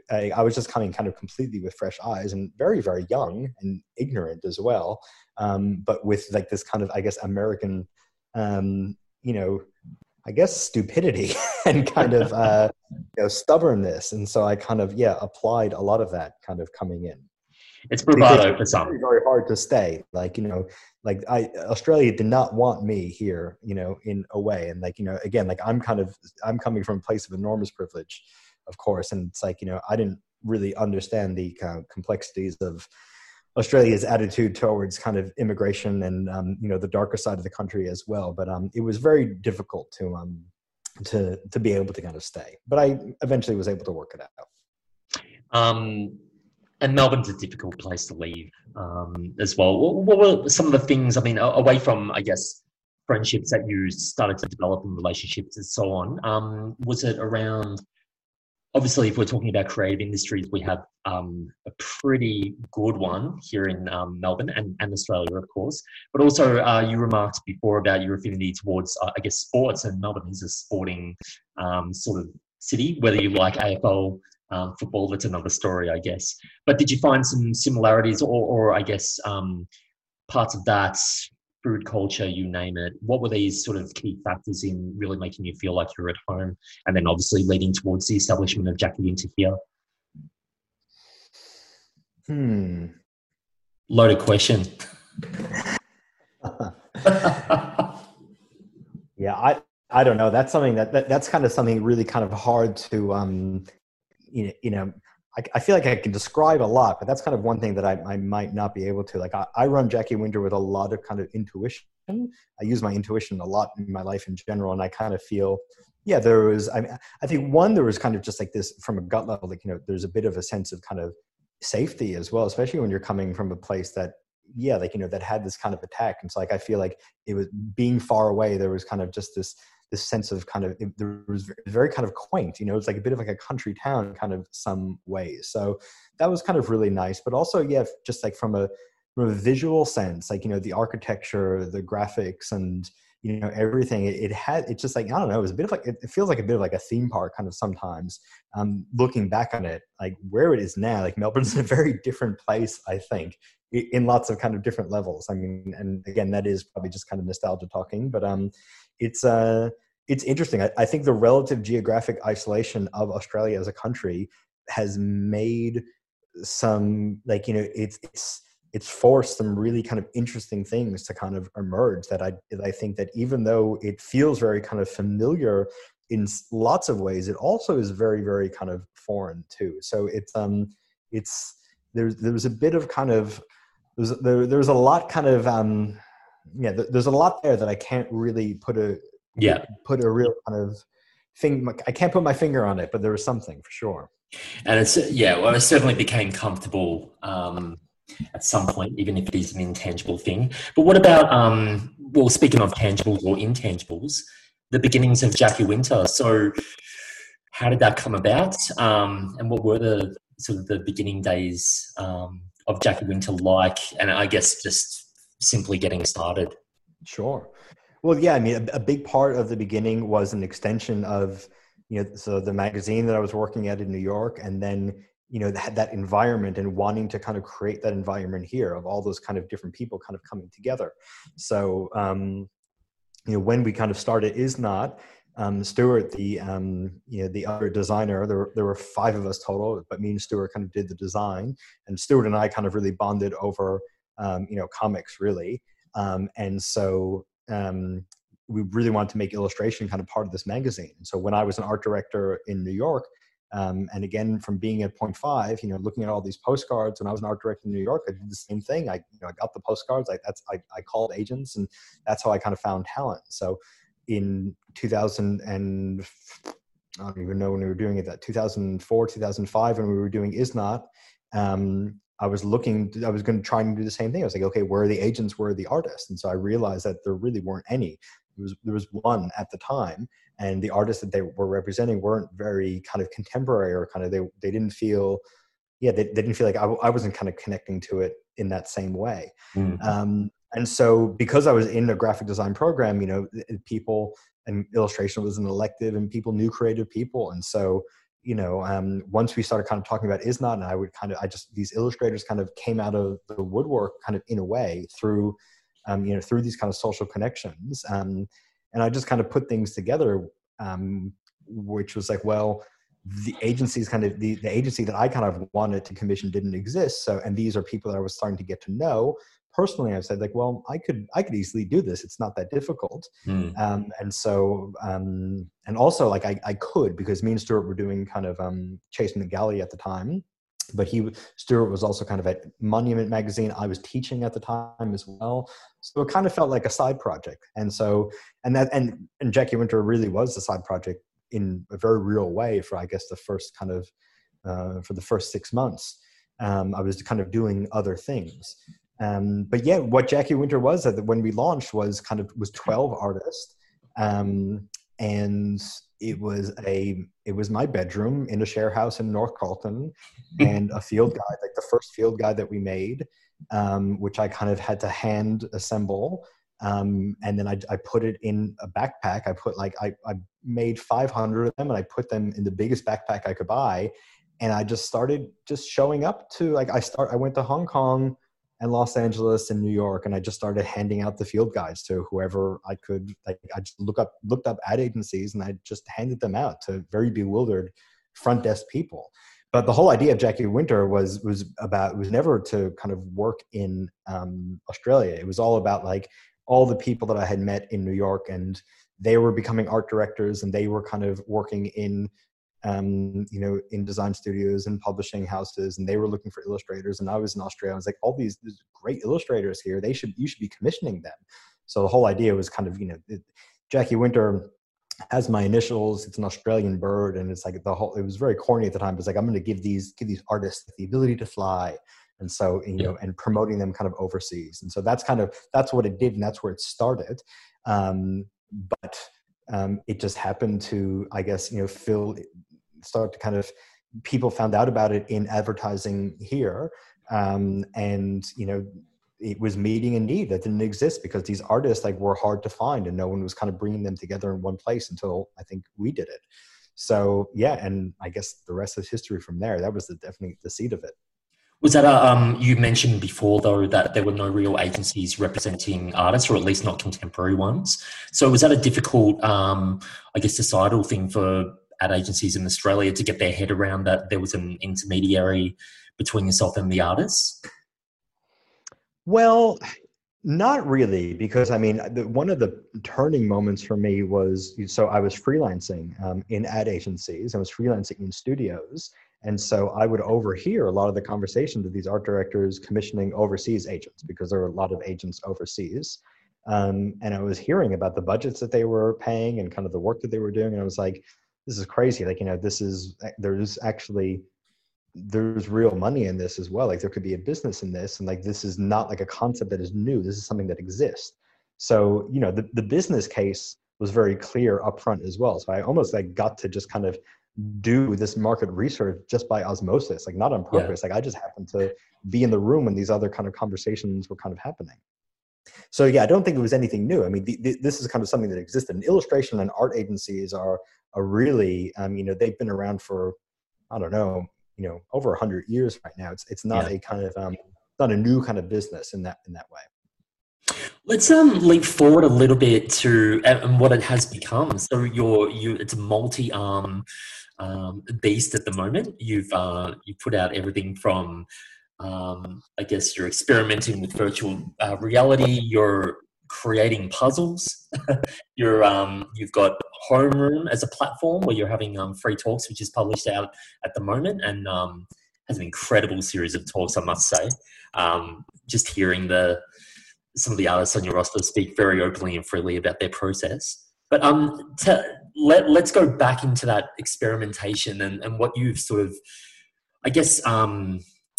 I, I was just coming kind of completely with fresh eyes and very, very young and ignorant as well. Um, but with like this kind of, I guess, American, um, you know, I guess stupidity and kind of, uh, you know, stubbornness. And so I kind of, yeah, applied a lot of that kind of coming in. It's bravado for some. Very, very hard to stay. Like, you know, like I, Australia did not want me here, you know, in a way. And like, you know, again, like I'm kind of, I'm coming from a place of enormous privilege, of course. And it's like, you know, I didn't really understand the kind of complexities of Australia's attitude towards kind of immigration and, um, you know, the darker side of the country as well. But um, it was very difficult to, um, to, to be able to kind of stay. But I eventually was able to work it out. Um, And Melbourne's a difficult place to leave um, as well. What, what were some of the things, I mean, away from, I guess, friendships that you started to develop in relationships and so on, um, was it around, obviously, if we're talking about creative industries, we have um, a pretty good one here in um, Melbourne and, and Australia, of course. But also, uh, you remarked before about your affinity towards, uh, I guess, sports, and Melbourne is a sporting um, sort of city, whether you like A F L, Um, football, that's another story, I guess. But did you find some similarities or, or I guess, um, parts of that, food culture, you name it? What were these sort of key factors in really making you feel like you're at home? And then obviously leading towards the establishment of Jackie Winter here? Hmm. Loaded question. yeah, I, I don't know. That's something that, that that's kind of something really kind of hard to, um, you know, you know I, I feel like I can describe a lot, but that's kind of one thing that I, I might not be able to. Like I, I run Jackie Winter with a lot of kind of intuition. I use my intuition a lot in my life in general. And I kind of feel, yeah, there was, I mean, I think one, there was kind of just like this from a gut level, like, you know, there's a bit of a sense of kind of safety as well, especially when you're coming from a place that, yeah, like, you know, that had this kind of attack. And so like, I feel like it was being far away. There was kind of just this, this sense of kind of, it, there was very kind of quaint, you know, it's like a bit of like a country town kind of some ways. So that was kind of really nice, but also, yeah, just like from a, from a visual sense, like, you know, the architecture, the graphics and, you know, everything, it, it had, it's just like, I don't know, it was a bit of like, it, it feels like a bit of like a theme park kind of sometimes, um, looking back on it, like where it is now, like Melbourne's a very different place, I think, in lots of kind of different levels. I mean, and again, that is probably just kind of nostalgia talking, but um, it's, uh, it's interesting. I, I think the relative geographic isolation of Australia as a country has made some, like, you know, it's, it's, it's forced some really kind of interesting things to kind of emerge that I, that I think that even though it feels very kind of familiar in lots of ways, it also is very, very kind of foreign too. So it's, um, it's, there's, there was a bit of kind of, there's, there, there's a lot kind of, um, yeah, there's a lot there that I can't really put a, yeah, put a real kind of thing. I can't put my finger on it, but there was something for sure. And it's, yeah, well, it certainly became comfortable um, at some point, even if it is an intangible thing. But what about, um, well, speaking of tangibles or intangibles, the beginnings of Jackie Winter. So how did that come about? Um, and what were the sort of the beginning days um, of Jackie Winter like? And I guess just simply getting started. Sure. Well, yeah, I mean, a, a big part of the beginning was an extension of, you know, so the magazine that I was working at in New York, and then, you know, that, that environment and wanting to kind of create that environment here of all those kind of different people kind of coming together. So, um, you know, when we kind of started Is Not, um, Stuart, the, um, you know, the other designer, there, there were five of us total, but me and Stuart kind of did the design, and Stuart and I kind of really bonded over, um, you know, comics really. Um, and so, um, we really wanted to make illustration kind of part of this magazine. So when I was an art director in New York, um, and again, from being at Point Five, you know, looking at all these postcards, when I was an art director in New York, I did the same thing. I, you know, I got the postcards. I, that's, I, I called agents, and that's how I kind of found talent. So in two thousand and I don't even know when we were doing it, that two thousand four, two thousand five, when we were doing Is Not, um, I was looking, I was going to try and do the same thing. I was like, okay, where are the agents? Where are the artists? And so I realized that there really weren't any. There was, there was one at the time, and the artists that they were representing weren't very kind of contemporary, or kind of, they, they didn't feel, yeah, they, they didn't feel like I, I wasn't kind of connecting to it in that same way. Mm-hmm. Um, and so because I was in a graphic design program, you know, people, and illustration was an elective, and people knew creative people. And so, you know, um, once we started kind of talking about Isnot, and I would kind of, I just, these illustrators kind of came out of the woodwork kind of in a way through, um, you know, through these kind of social connections. Um, and I just kind of put things together, um, which was like, well, the agencies kind of, the, the agency that I kind of wanted to commission didn't exist. So, and these are people that I was starting to get to know personally. I said like, well, I could, I could easily do this. It's not that difficult. Mm. Um, and so, um, and also like I, I could, because me and Stuart were doing kind of, um, Chasing the Galley at the time, but he, Stuart was also kind of at Monument Magazine. I was teaching at the time as well. So it kind of felt like a side project. And so, and that, and, and Jackie Winter really was a side project in a very real way for, I guess, the first kind of, uh, for the first six months. Um, I was kind of doing other things. Um, but yeah, what Jackie Winter was that when we launched was kind of was twelve artists, um, and it was a it was my bedroom in a share house in North Carlton, and a field guide, like the first field guide that we made, um, which I kind of had to hand assemble, um, and then I, I put it in a backpack. I put like I, I made five hundred of them, and I put them in the biggest backpack I could buy, and I just started just showing up to like I start I went to Hong Kong and Los Angeles and New York, and I just started handing out the field guides to whoever I could. Like I just look up, looked up ad agencies, and I just handed them out to very bewildered front desk people. But the whole idea of Jackie Winter was was about was never to kind of work in um, Australia. It was all about like all the people that I had met in New York, and they were becoming art directors, and they were kind of working in Um, you know, in design studios and publishing houses, and they were looking for illustrators. And I was in Australia. I was like, all these, these great illustrators here. They should, you should be commissioning them. So the whole idea was kind of, you know, it, Jackie Winter has my initials. It's an Australian bird, and it's like the whole. It was very corny at the time. But it's like I'm going to give these give these artists the ability to fly, and so you know, and promoting them kind of overseas. And so that's kind of that's what it did, and that's where it started. Um, but um, it just happened to, I guess, you know, fill. start to kind of people found out about it in advertising here, um, and you know it was meeting a need that didn't exist because these artists like were hard to find, and no one was kind of bringing them together in one place until I think we did it. So yeah, and I guess the rest is history from there. That was the, definitely the seed of it. Was that a, um, you mentioned before though that there were no real agencies representing artists, or at least not contemporary ones. So was that a difficult, um, I guess, societal thing for ad agencies in Australia to get their head around that there was an intermediary between yourself and the artists? Well, not really, because I mean, the, one of the turning moments for me was, so I was freelancing um, in ad agencies. I was freelancing in studios. And so I would overhear a lot of the conversations of these art directors commissioning overseas agents, because there were a lot of agents overseas. Um, and I was hearing about the budgets that they were paying and kind of the work that they were doing. And I was like, this is crazy. Like, you know, this is, there's actually, there's real money in this as well. Like there could be a business in this. And like, this is not like a concept that is new. This is something that exists. So, you know, the, the business case was very clear upfront as well. So I almost like got to just kind of do this market research just by osmosis, like not on purpose. Yeah. Like I just happened to be in the room when these other kind of conversations were kind of happening. So yeah, I don't think it was anything new. I mean, the, the, this is kind of something that existed. And illustration and art agencies are a really, um, you know, they've been around for, I don't know, you know, over a hundred years right now. It's it's not yeah. a kind of, um, not a new kind of business in that in that way. Let's um leap forward a little bit to and what it has become. So you're you it's a multi-arm um, beast at the moment. You've uh, you put out everything from um, I guess you're experimenting with virtual uh, reality. You're creating puzzles. you're um, you've got Homeroom as a platform where you're having um, free talks, which is published out at the moment, and um, has an incredible series of talks, I must say. Um, just hearing the some of the artists on your roster speak very openly and freely about their process. But um, to, let, let's go back into that experimentation and, and what you've sort of, I guess, um,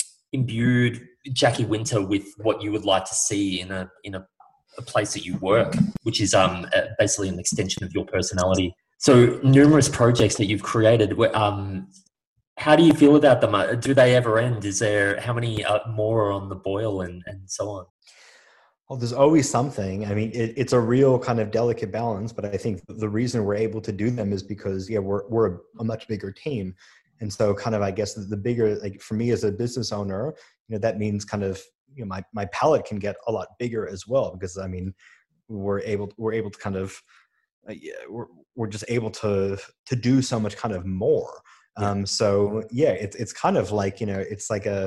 imbued Jackie Winter with what you would like to see in a in a, a place that you work, which is um, basically an extension of your personality. So numerous projects that you've created, um, how do you feel about them? Do they ever end? Is there, how many uh, more are on the boil and, and so on? Well, there's always something. I mean, it, it's a real kind of delicate balance, but I think the reason we're able to do them is because, yeah, we're we're a, a much bigger team, and so kind of I guess the bigger, like for me as a business owner, you know, that means kind of, you know, my my palette can get a lot bigger as well, because I mean, we're able we're able to kind of uh, yeah, we're we're just able to to do so much kind of more. Yeah. Um, so yeah, it's it's kind of like, you know, it's like a,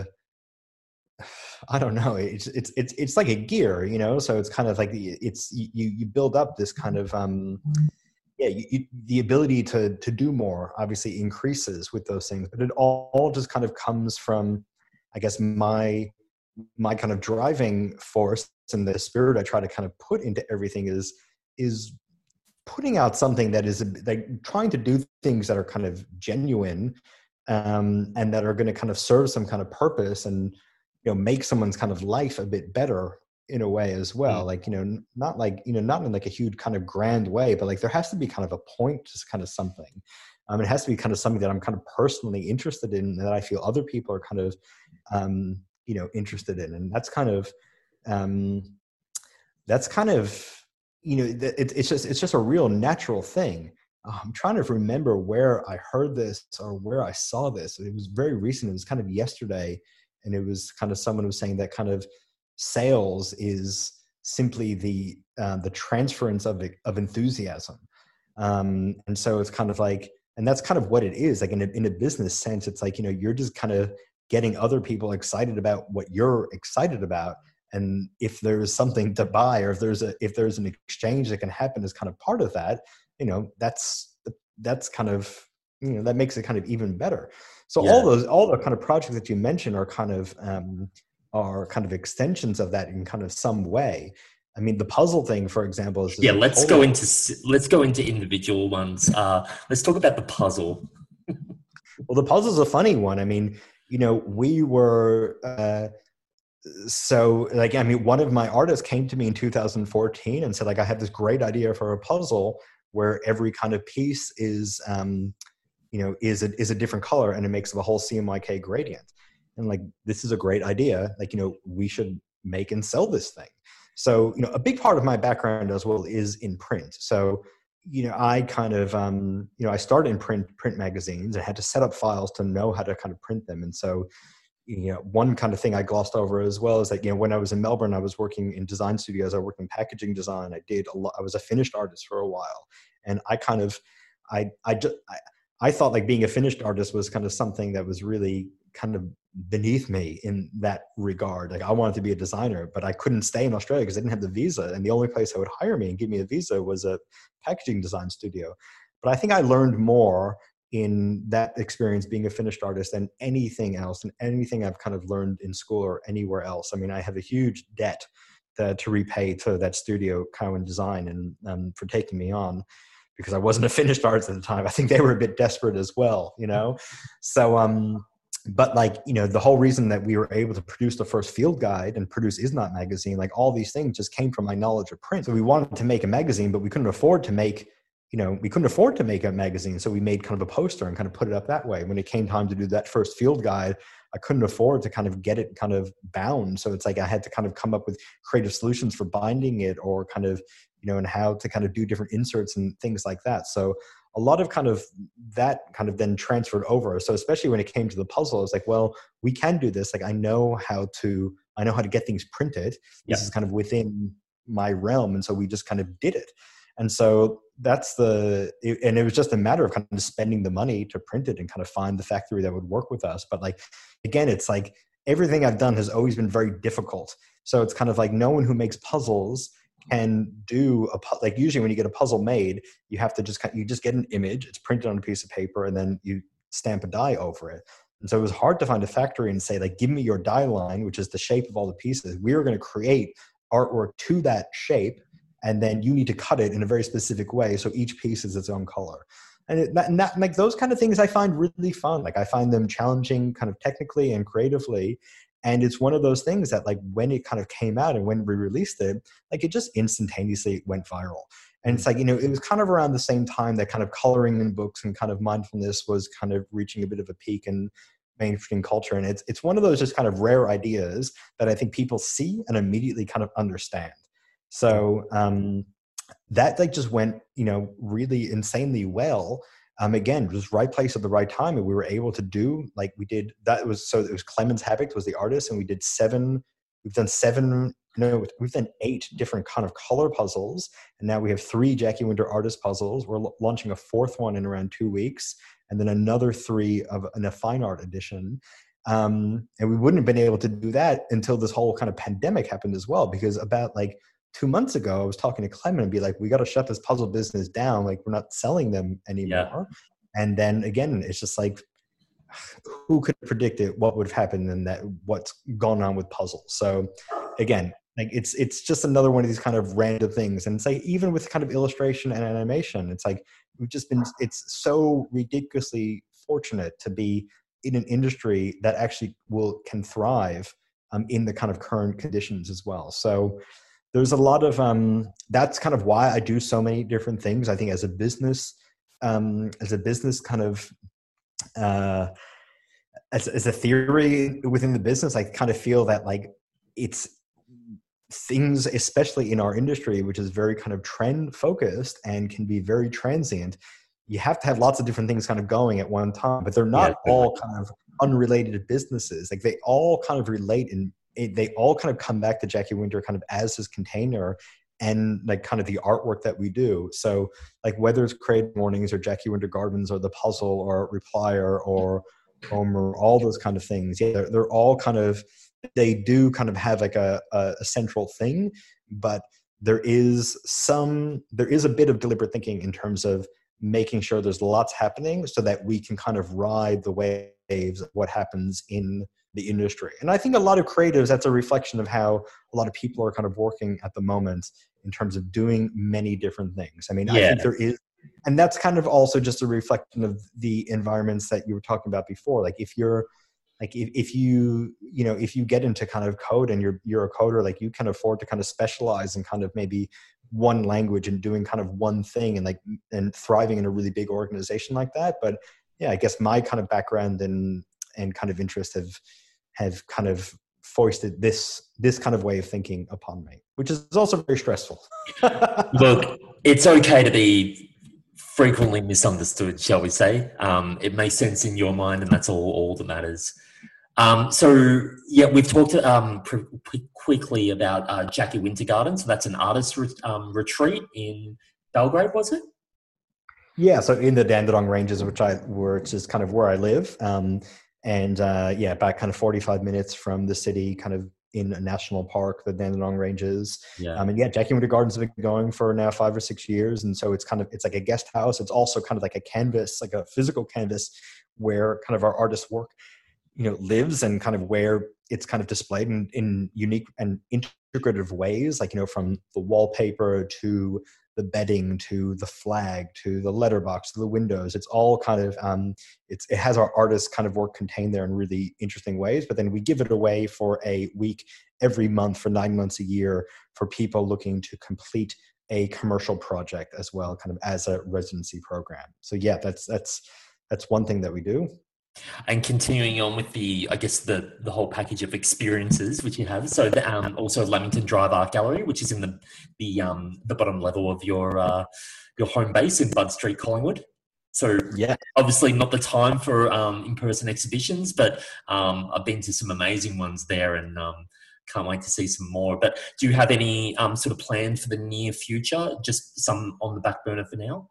I don't know. It's it's it's it's like a gear, you know. So it's kind of like the- it's you you build up this kind of um yeah you, you, the ability to to do more obviously increases with those things, but it all, all just kind of comes from, I guess, my my kind of driving force and the spirit I try to kind of put into everything is is putting out something that is like trying to do things that are kind of genuine, um, and that are going to kind of serve some kind of purpose and, you know, make someone's kind of life a bit better in a way as well. Mm. Like, you know, n- not like, you know, not in like a huge kind of grand way, but like there has to be kind of a point to kind of something. Um, it has to be kind of something that I'm kind of personally interested in, that I feel other people are kind of, um, you know, interested in. And that's kind of, um, that's kind of, you know, it, it's just it's just a real natural thing. Uh, I'm trying to remember where I heard this or where I saw this. It was very recent. It was kind of yesterday, and it was kind of someone was saying that kind of sales is simply the uh, the transference of of enthusiasm, um, and so it's kind of like, and that's kind of what it is. Like in a, in a business sense, it's like, you know, you're just kind of getting other people excited about what you're excited about, and if there's something to buy, or if there's a if there's an exchange that can happen as kind of part of that, you know, that's that's kind of, you know, that makes it kind of even better. So all Yeah. those all the kind of projects that you mentioned are kind of um, are kind of extensions of that in kind of some way. I mean, the puzzle thing, for example, is just Yeah, a let's go total. into s- let's go into individual ones. Uh, let's talk about the puzzle. Well, the puzzle's a funny one. I mean, you know, we were. Uh, so like, I mean, one of my artists came to me in two thousand fourteen and said, like, I have this great idea for a puzzle where every kind of piece is um you know is a, is a different color, and it makes up a whole C M Y K gradient. And like, this is a great idea, like, you know, we should make and sell this thing. So, you know, a big part of my background as well is in print. So, you know, I kind of um you know, I started in print print magazines and had to set up files to know how to kind of print them. And so, you know, one kind of thing I glossed over as well is that, you know, when I was in Melbourne, I was working in design studios. I worked in packaging design. I did a lot. I was a finished artist for a while, and I kind of, I, I just, I, I thought like being a finished artist was kind of something that was really kind of beneath me in that regard. Like, I wanted to be a designer, but I couldn't stay in Australia because I didn't have the visa, and the only place that would hire me and give me a visa was a packaging design studio. But I think I learned more in that experience being a finished artist than anything else and anything I've kind of learned in school or anywhere else. I mean, I have a huge debt to, to repay to that studio, Cowan Design, and um, for taking me on, because I wasn't a finished artist at the time. I think they were a bit desperate as well, you know? So, um, but like, you know, the whole reason that we were able to produce the first field guide and produce Is Not magazine, like all these things just came from my knowledge of print. So we wanted to make a magazine, but we couldn't afford to make you know, we couldn't afford to make a magazine. So we made kind of a poster and kind of put it up that way. When it came time to do that first field guide, I couldn't afford to kind of get it kind of bound. So it's like I had to kind of come up with creative solutions for binding it, or kind of, you know, and how to kind of do different inserts and things like that. So a lot of kind of that kind of then transferred over. So especially when it came to the puzzle, it's like, well, we can do this. Like, I know how to, I know how to get things printed. This Yeah. is kind of within my realm. And so we just kind of did it. And so that's the, and it was just a matter of kind of spending the money to print it and kind of find the factory that would work with us. But like, again, it's like everything I've done has always been very difficult. So it's kind of like no one who makes puzzles can do a, like usually when you get a puzzle made, you have to just, you just get an image, it's printed on a piece of paper, and then you stamp a die over it. And so it was hard to find a factory and say, like, give me your die line, which is the shape of all the pieces. We are going to create artwork to that shape, and then you need to cut it in a very specific way so each piece is its own color. And, it, and that, like those kind of things I find really fun. Like, I find them challenging kind of technically and creatively. And it's one of those things that, like, when it kind of came out and when we released it, like, it just instantaneously went viral. And it's like, you know, it was kind of around the same time that kind of coloring in books and kind of mindfulness was kind of reaching a bit of a peak. And mainstream culture. And it's it's one of those just kind of rare ideas that I think people see and immediately kind of understand. So um, that like just went, you know, really insanely well. Um, again, just right place at the right time, and we were able to do like we did. That was so it was Clemens Habicht was the artist, and we did seven. We've done seven. No, we've done eight different kind of color puzzles, and now we have three Jackie Winter artist puzzles. We're l- launching a fourth one in around two weeks, and then another three of in a fine art edition. Um, and we wouldn't have been able to do that until this whole kind of pandemic happened as well, because about like two months ago, I was talking to Clement and be like, we got to shut this puzzle business down. Like, we're not selling them anymore. Yeah. And then again, it's just like, who could have predicted what would have happened and that what's gone on with puzzles? So again, like it's it's just another one of these kind of random things. And it's like, even with kind of illustration and animation, it's like, we've just been, it's so ridiculously fortunate to be in an industry that actually will, can thrive um, in the kind of current conditions as well. So there's a lot of, um, that's kind of why I do so many different things. I think as a business, um, as a business kind of, uh, as, as a theory within the business, I kind of feel that like it's things, especially in our industry, which is very kind of trend focused and can be very transient. You have to have lots of different things kind of going at one time, but they're not yeah, all kind of unrelated businesses. Like they all kind of relate and they all kind of come back to Jackie Winter kind of as his container and like kind of the artwork that we do. So like whether it's Creative Mornings or Jackie Winter Gardens or The Puzzle or Replier or Homer, all those kind of things. Yeah, they're, they're all kind of, they do kind of have like a, a, a central thing, but there is some, there is a bit of deliberate thinking in terms of making sure there's lots happening so that we can kind of ride the waves of what happens in the industry. And I think a lot of creatives, that's a reflection of how a lot of people are kind of working at the moment in terms of doing many different things. I mean, yeah. I think there is, and that's kind of also just a reflection of the environments that you were talking about before. Like if you're, like if, if you, you know, if you get into kind of code and you're, you're a coder, like you can afford to kind of specialize in kind of maybe one language and doing kind of one thing and like, and thriving in a really big organization like that. But yeah, I guess my kind of background and, and kind of interest have, have kind of foisted this, this kind of way of thinking upon me, which is also very stressful. Look, it's okay to be frequently misunderstood, shall we say. Um, it makes sense in your mind and that's all, all that matters. Um, so, yeah, we've talked um, pr- quickly about uh, Jackie Winter Garden. So that's an artist re- um, retreat in Belgrade, was it? Yeah, so in the Dandenong Ranges, which I, which is kind of where I live. Um, and uh, yeah, about kind of forty-five minutes from the city, kind of in a national park, the Dandenong Ranges. Yeah. Um, and yeah, Jackie Winter Gardens have been going for now five or six years. And so it's kind of, it's like a guest house. It's also kind of like a canvas, like a physical canvas where kind of our artists work, you know, lives and kind of where it's kind of displayed in, in unique and integrative ways, like, you know, from the wallpaper to the bedding to the flag to the letterbox to the windows. It's all kind of, um, it's, it has our artists kind of work contained there in really interesting ways, but then we give it away for a week every month for nine months a year for people looking to complete a commercial project as well, kind of as a residency program. So yeah, that's, that's, that's one thing that we do. And continuing on with the, I guess, the the whole package of experiences which you have. So the, um, also Lamington Drive Art Gallery, which is in the the um, the bottom level of your uh, your home base in Bud Street, Collingwood. So yeah, obviously not the time for um, in-person exhibitions, but um, I've been to some amazing ones there and um, can't wait to see some more. But do you have any um, sort of plans for the near future? Just some on the back burner for now?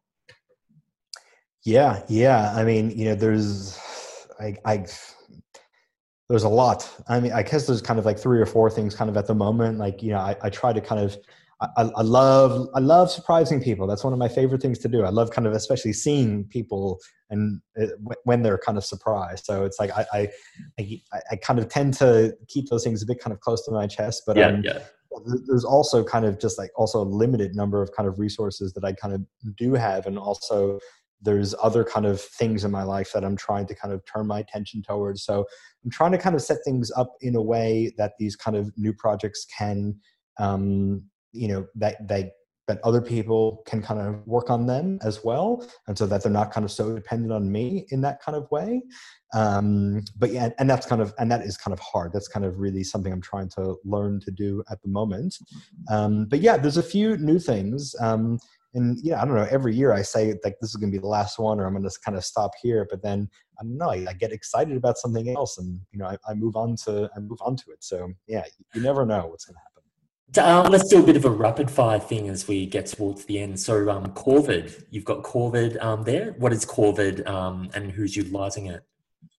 Yeah, yeah. I mean, you know, there's... I, I, there's a lot. I mean, I guess there's kind of like three or four things kind of at the moment. Like, you know, I, I try to kind of, I, I love, I love surprising people. That's one of my favorite things to do. I love kind of, especially seeing people and it, when they're kind of surprised. So it's like, I, I, I, I kind of tend to keep those things a bit kind of close to my chest, but yeah, um, yeah. There's also kind of just like also a limited number of kind of resources that I kind of do have. And also, there's other kind of things in my life that I'm trying to kind of turn my attention towards. So I'm trying to kind of set things up in a way that these kind of new projects can, um, you know, that they that other people can kind of work on them as well, and so that they're not kind of so dependent on me in that kind of way. Um, but yeah, and that's kind of, and that is kind of hard. That's kind of really something I'm trying to learn to do at the moment. Um, but yeah, there's a few new things. Um, and yeah, I don't know, every year I say like, this is going to be the last one, or I'm going to kind of stop here. But then I don't know, I, I get excited about something else, and, you know, I, I move on to, I move on to it. So yeah, you never know what's going to happen. Uh, let's do a bit of a rapid fire thing as we get towards the end. So, um, Corvid, you've got Corvid um, there. What is Corvid, um, and who's utilizing it?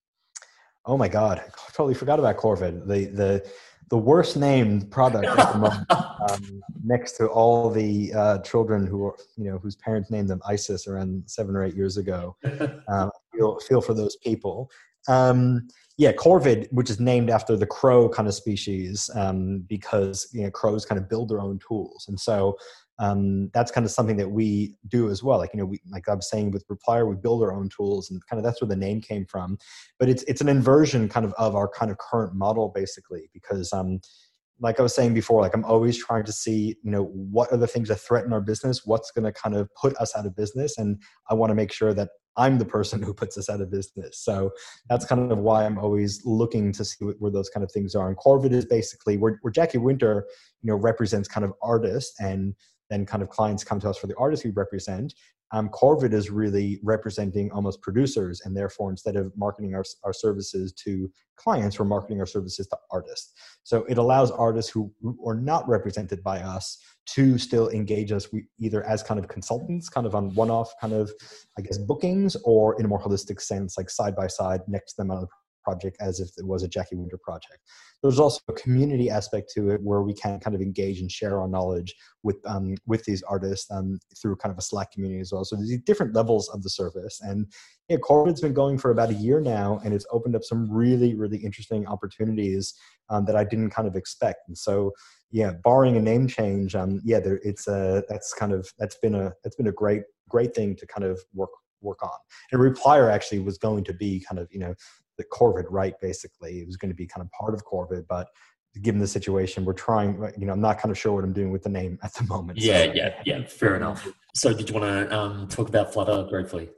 Oh my God, I totally forgot about Corvid. The the the worst named product at the moment, um, next to all the uh, children who are, you know, whose parents named them ISIS around seven or eight years ago. Um, feel feel for those people. Um, yeah, Corvid, which is named after the crow kind of species, um, because, you know, crows kind of build their own tools, and so um, that's kind of something that we do as well. Like, you know, we, like I was saying with Replier, we build our own tools, and kind of that's where the name came from. But it's it's an inversion kind of of our kind of current model, basically, because um, like I was saying before, like I'm always trying to see, you know, what are the things that threaten our business, what's going to kind of put us out of business, and I want to make sure that I'm the person who puts us out of business. So that's kind of why I'm always looking to see where those kind of things are. And Corvid is basically where, where Jackie Winter, you know, represents kind of artists, and then kind of clients come to us for the artists we represent. Um, Corvid is really representing almost producers, and therefore instead of marketing our, our services to clients, we're marketing our services to artists. So it allows artists who, who are not represented by us to still engage us, we, either as kind of consultants, kind of on one-off kind of, I guess, bookings, or in a more holistic sense, like side by side next to them on a project as if it was a Jackie Winter project. There's also a community aspect to it where we can kind of engage and share our knowledge with um, with these artists um, through kind of a Slack community as well. So there's different levels of the service. And yeah, Corvid's been going for about a year now, and it's opened up some really, really interesting opportunities um, that I didn't kind of expect. And so, yeah, barring a name change, um, yeah, there, it's a that's kind of that's been a that's been a great great thing to kind of work work on. And Replier actually was going to be kind of, you know, the Corvid, right? Basically, it was going to be kind of part of Corvid, but given the situation, we're trying, you know, I'm not kind of sure what I'm doing with the name at the moment. Yeah, so. yeah, yeah, fair enough. So did you want to um, talk about Flutter briefly?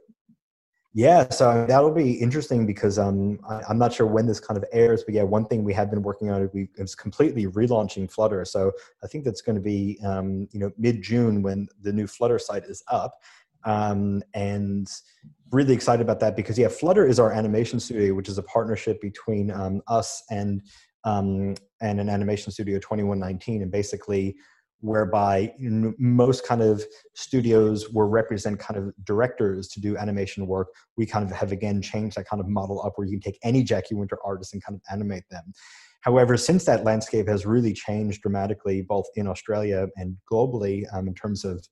Yeah, so that'll be interesting because um, I, I'm not sure when this kind of airs, but yeah, one thing we have been working on we, is completely relaunching Flutter. So I think that's going to be, um, you know, mid-June when the new Flutter site is up. Um, and really excited about that because, yeah, Flutter is our animation studio, which is a partnership between um, us and um, and an animation studio, twenty-one nineteen, and basically whereby most kind of studios will represent kind of directors to do animation work. We kind of have, again, changed that kind of model up where you can take any Jackie Winter artist and kind of animate them. However, since that landscape has really changed dramatically, both in Australia and globally, um, in terms of,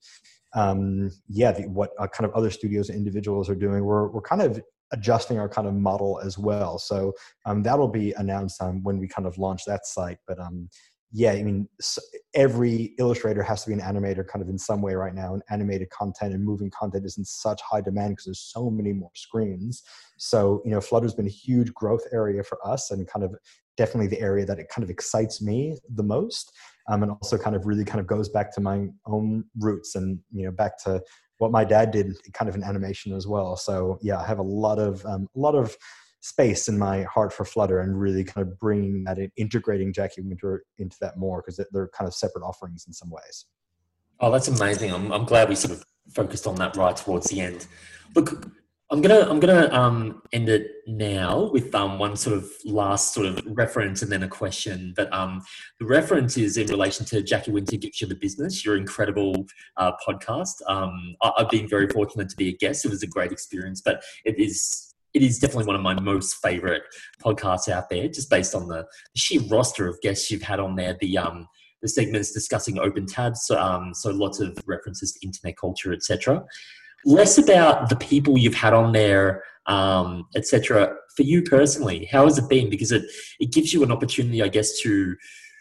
um, yeah, the, what uh, kind of other studios and individuals are doing, we're we're kind of adjusting our kind of model as well. So um, that'll be announced um, when we kind of launch that site. But um, yeah, I mean, every illustrator has to be an animator kind of in some way right now, and animated content and moving content is in such high demand because there's so many more screens. So, you know, Flutter's been a huge growth area for us, and kind of definitely the area that it kind of excites me the most. Um, and also kind of really kind of goes back to my own roots and, you know, back to what my dad did kind of in animation as well. So yeah, I have a lot of, um, a lot of space in my heart for Flutter and really kind of bringing that in, integrating Jackie Winter into that more because they're kind of separate offerings in some ways. Oh, that's amazing. I'm, I'm glad we sort of focused on that right towards the end. Look, I'm gonna I'm gonna um, end it now with um, one sort of last sort of reference and then a question. But um, the reference is in relation to Jackie Winter Gives You the Business, your incredible uh, podcast. Um, I, I've been very fortunate to be a guest. It was a great experience, but it is it is definitely one of my most favorite podcasts out there, just based on the sheer roster of guests you've had on there. The um the segments discussing open tabs, um, so lots of references to internet culture, et cetera. Less about the people you've had on there, um, et cetera. For you personally, how has it been? Because it, it gives you an opportunity, I guess, to,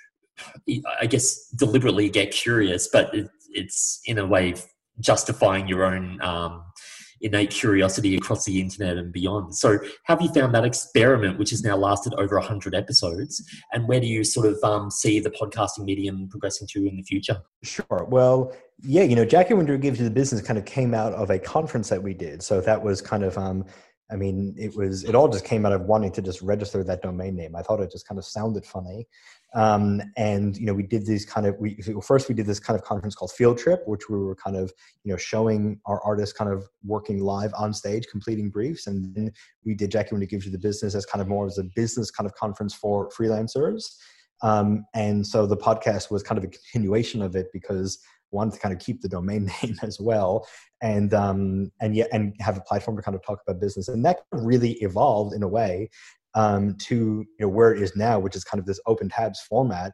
I guess, deliberately get curious, but it, it's in a way justifying your own um, innate curiosity across the internet and beyond. So how have you found that experiment, which has now lasted over one hundred episodes? And where do you sort of um, see the podcasting medium progressing to in the future? Sure. Well, Yeah, you know, Jackie Winter Gives You the Business kind of came out of a conference that we did. So that was kind of, um, I mean, it was, it all just came out of wanting to just register that domain name. I thought it just kind of sounded funny. Um, and, you know, we did these kind of, we, first we did this kind of conference called Field Trip, which we were kind of, you know, showing our artists kind of working live on stage, completing briefs. And then we did Jackie Winter Gives You the Business as kind of more as a business kind of conference for freelancers. Um, and so the podcast was kind of a continuation of it because wanted to kind of keep the domain name as well, and um, and yet and have a platform to kind of talk about business, and that really evolved in a way um, to you know where it is now, which is kind of this open tabs format,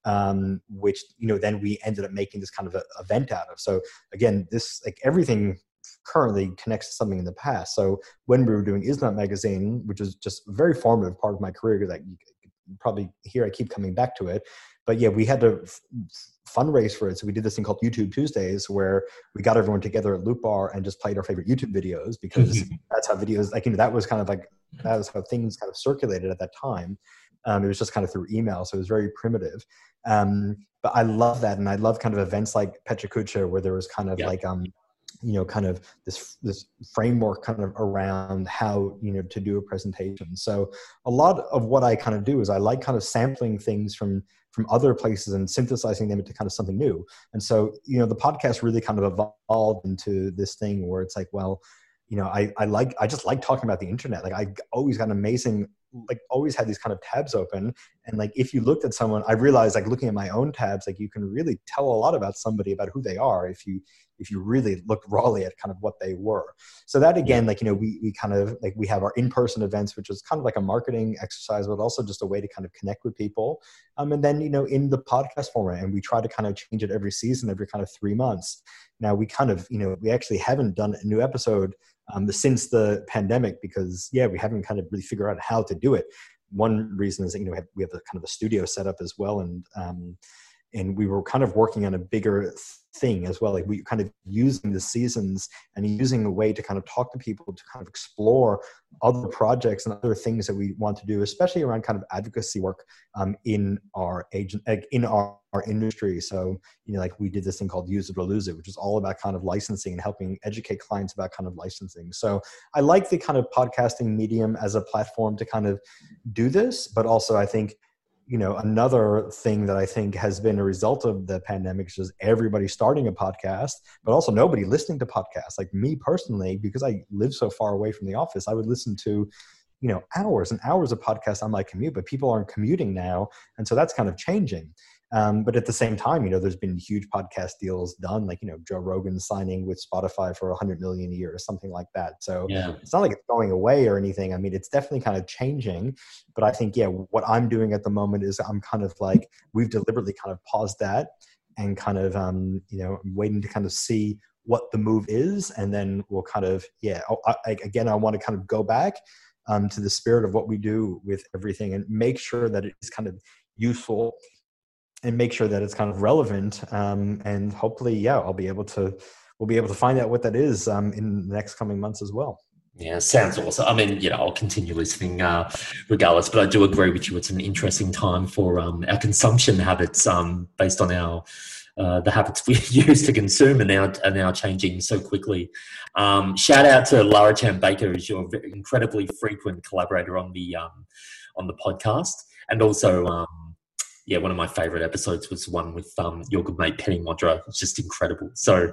um, which you know then we ended up making this kind of a event out of. So again, this like everything currently connects to something in the past. So when we were doing Is Not Magazine, which was just a very formative part of my career, because like you probably hear I keep coming back to it. But yeah, we had to f- fundraise for it. So we did this thing called YouTube Tuesdays where we got everyone together at Loop Bar and just played our favorite YouTube videos because that's how videos, like, you know, that was kind of like, that was how things kind of circulated at that time. Um, it was just kind of through email. So it was very primitive. Um, but I love that. And I love kind of events like Pecha Kucha where there was kind of yeah. like, um, you know, kind of this this framework kind of around how, you know, to do a presentation. So a lot of what I kind of do is I like kind of sampling things from from other places and synthesizing them into kind of something new. And so, you know, the podcast really kind of evolved into this thing where it's like, well, you know, I, I like, I just like talking about the internet. Like I always got an amazing, like always had these kind of tabs open. And like, if you looked at someone, I realized like looking at my own tabs, like you can really tell a lot about somebody, about who they are if you, if you really look rawly at kind of what they were. So that again, yeah. like, you know, we, we kind of like, we have our in-person events, which is kind of like a marketing exercise, but also just a way to kind of connect with people. Um, and then, you know, in the podcast format, and we try to kind of change it every season, every kind of three months. Now we kind of, you know, we actually haven't done a new episode um, since the pandemic because yeah, we haven't kind of really figured out how to do it. One reason is that, you know, we have, we have a kind of a studio set up as well. And, um, and we were kind of working on a bigger thing as well. Like we kind of using the seasons and using a way to kind of talk to people to kind of explore other projects and other things that we want to do, especially around kind of advocacy work um, in our agent, in our, our industry. So, you know, like we did this thing called Use It or Lose It, which is all about kind of licensing and helping educate clients about kind of licensing. So I like the kind of podcasting medium as a platform to kind of do this, but also I think, you know, another thing that I think has been a result of the pandemic is just everybody starting a podcast, but also nobody listening to podcasts. Like me personally, because I live so far away from the office, I would listen to, you know, hours and hours of podcasts on my commute, but people aren't commuting now. And so that's kind of changing. Um, but at the same time, you know, there's been huge podcast deals done, like, you know, Joe Rogan signing with Spotify for a hundred million a year or something like that. So yeah. It's not like it's going away or anything. I mean, it's definitely kind of changing, but I think, yeah, what I'm doing at the moment is I'm kind of like, we've deliberately kind of paused that and kind of, um, you know, waiting to kind of see what the move is. And then we'll kind of, yeah, I, I, again, I want to kind of go back um, to the spirit of what we do with everything and make sure that it is kind of useful and make sure that it's kind of relevant. Um, and hopefully, yeah, I'll be able to, we'll be able to find out what that is um, in the next coming months as well. Yeah, sounds awesome. I mean, you know, I'll continue listening uh, regardless, but I do agree with you. It's an interesting time for um, our consumption habits um, based on our uh, the habits we use to consume are now, are now changing so quickly. Um, shout out to Lara Chan Baker, who's your incredibly frequent collaborator on the um, on the podcast, and also. Um, Yeah, one of my favorite episodes was one with um, your good mate Penny Modra. It's just incredible. So,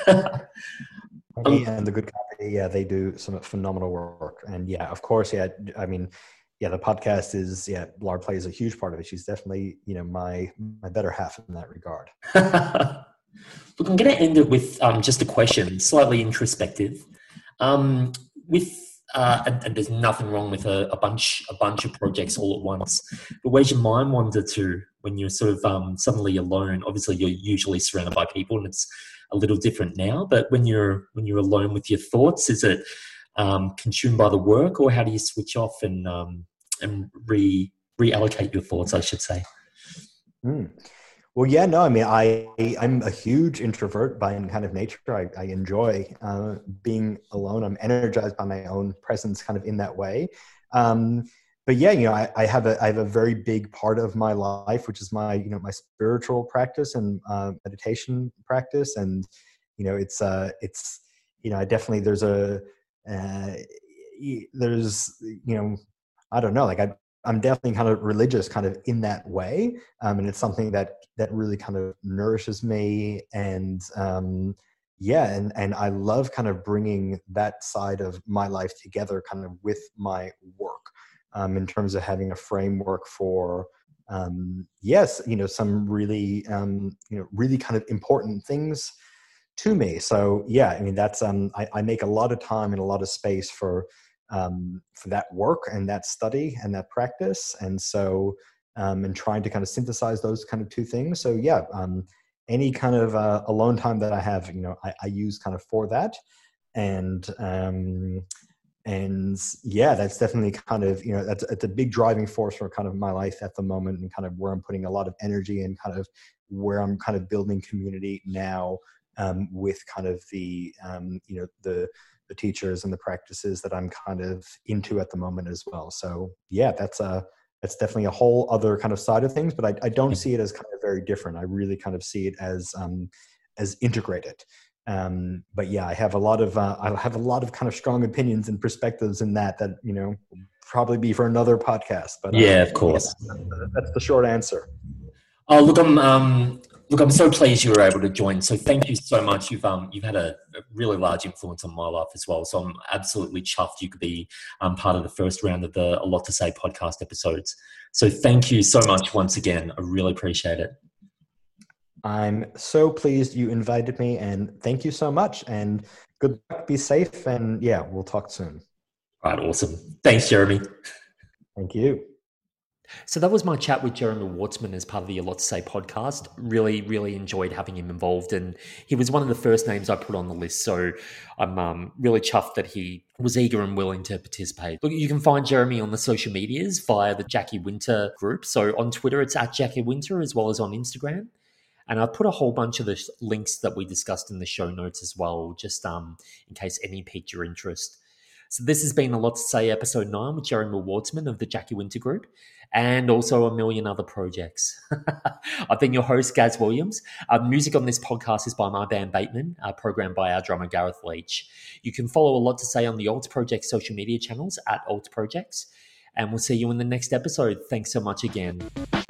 Penny and the Good Company, yeah, they do some phenomenal work. And yeah, of course, yeah. I mean, yeah, the podcast is yeah. Laura plays a huge part of it. She's definitely you know my my better half in that regard. Look, I'm going to end it with um, just a question, slightly introspective. Um, with Uh, and, and there's nothing wrong with a, a bunch a bunch of projects all at once. But where's your mind wander to when you're sort of um, suddenly alone? Obviously, you're usually surrounded by people, and it's a little different now. But when you're when you're alone with your thoughts, is it um, consumed by the work, or how do you switch off and um, and re reallocate your thoughts? I should say. Mm. Well, yeah, no, I mean, I, I'm a huge introvert by kind of nature. I, I enjoy uh, being alone. I'm energized by my own presence kind of in that way. Um, but yeah, you know, I, I have a I have a very big part of my life, which is my you know my spiritual practice and uh, meditation practice, and you know, it's uh it's you know, I definitely there's a uh, there's you know, I don't know, like I I'm definitely kind of religious, kind of in that way, um, and it's something that that really kind of nourishes me, and um, yeah, and and I love kind of bringing that side of my life together, kind of with my work, um, in terms of having a framework for um, yes, you know, some really um, you know really kind of important things to me. So yeah, I mean that's um, I, I make a lot of time and a lot of space for um, for that work and that study and that practice, and so um, and trying to kind of synthesize those kind of two things. So yeah, um, any kind of uh, alone time that I have, you know, I, I use kind of for that, and um, and yeah, that's definitely kind of you know that's it's a big driving force for kind of my life at the moment, and kind of where I'm putting a lot of energy and kind of where I'm kind of building community now, um, with kind of the um, you know the the teachers and the practices that I'm kind of into at the moment as well. So yeah, that's a that's definitely a whole other kind of side of things, but I, I don't see it as kind of very different. I really kind of see it as um, as integrated. Um, but yeah, I have a lot of uh, I have a lot of kind of strong opinions and perspectives in that that you know probably be for another podcast. But um, Yeah, of yeah, course. that's the short answer. Oh, look, I'm um, look, I'm so pleased you were able to join. So thank you so much. You've um, you've had a, a really large influence on my life as well. So I'm absolutely chuffed you could be um, part of the first round of the A Lot to Say podcast episodes. So thank you so much once again. I really appreciate it. I'm so pleased you invited me, and thank you so much. And good luck, be safe, and yeah, we'll talk soon. All right, awesome. Thanks, Jeremy. Thank you. So that was my chat with Jeremy Wartzman as part of the A Lot to Say podcast. Really, really enjoyed having him involved, and he was one of the first names I put on the list. So I'm um, really chuffed that he was eager and willing to participate. Look, you can find Jeremy on the social medias via the Jackie Winter group. So on Twitter, it's at Jackie Winter, as well as on Instagram. And I've put a whole bunch of the links that we discussed in the show notes as well, just um, in case any piqued your interest. So this has been A Lot to Say, episode nine with Jeremy Wartzman of the Jackie Winter Group, and also a million other projects. I've been your host, Gaz Williams. Uh, music on this podcast is by my band Bateman, uh, programmed by our drummer Gareth Leach. You can follow A Lot to Say on the Alt Project social media channels at Alt Projects, and we'll see you in the next episode. Thanks so much again.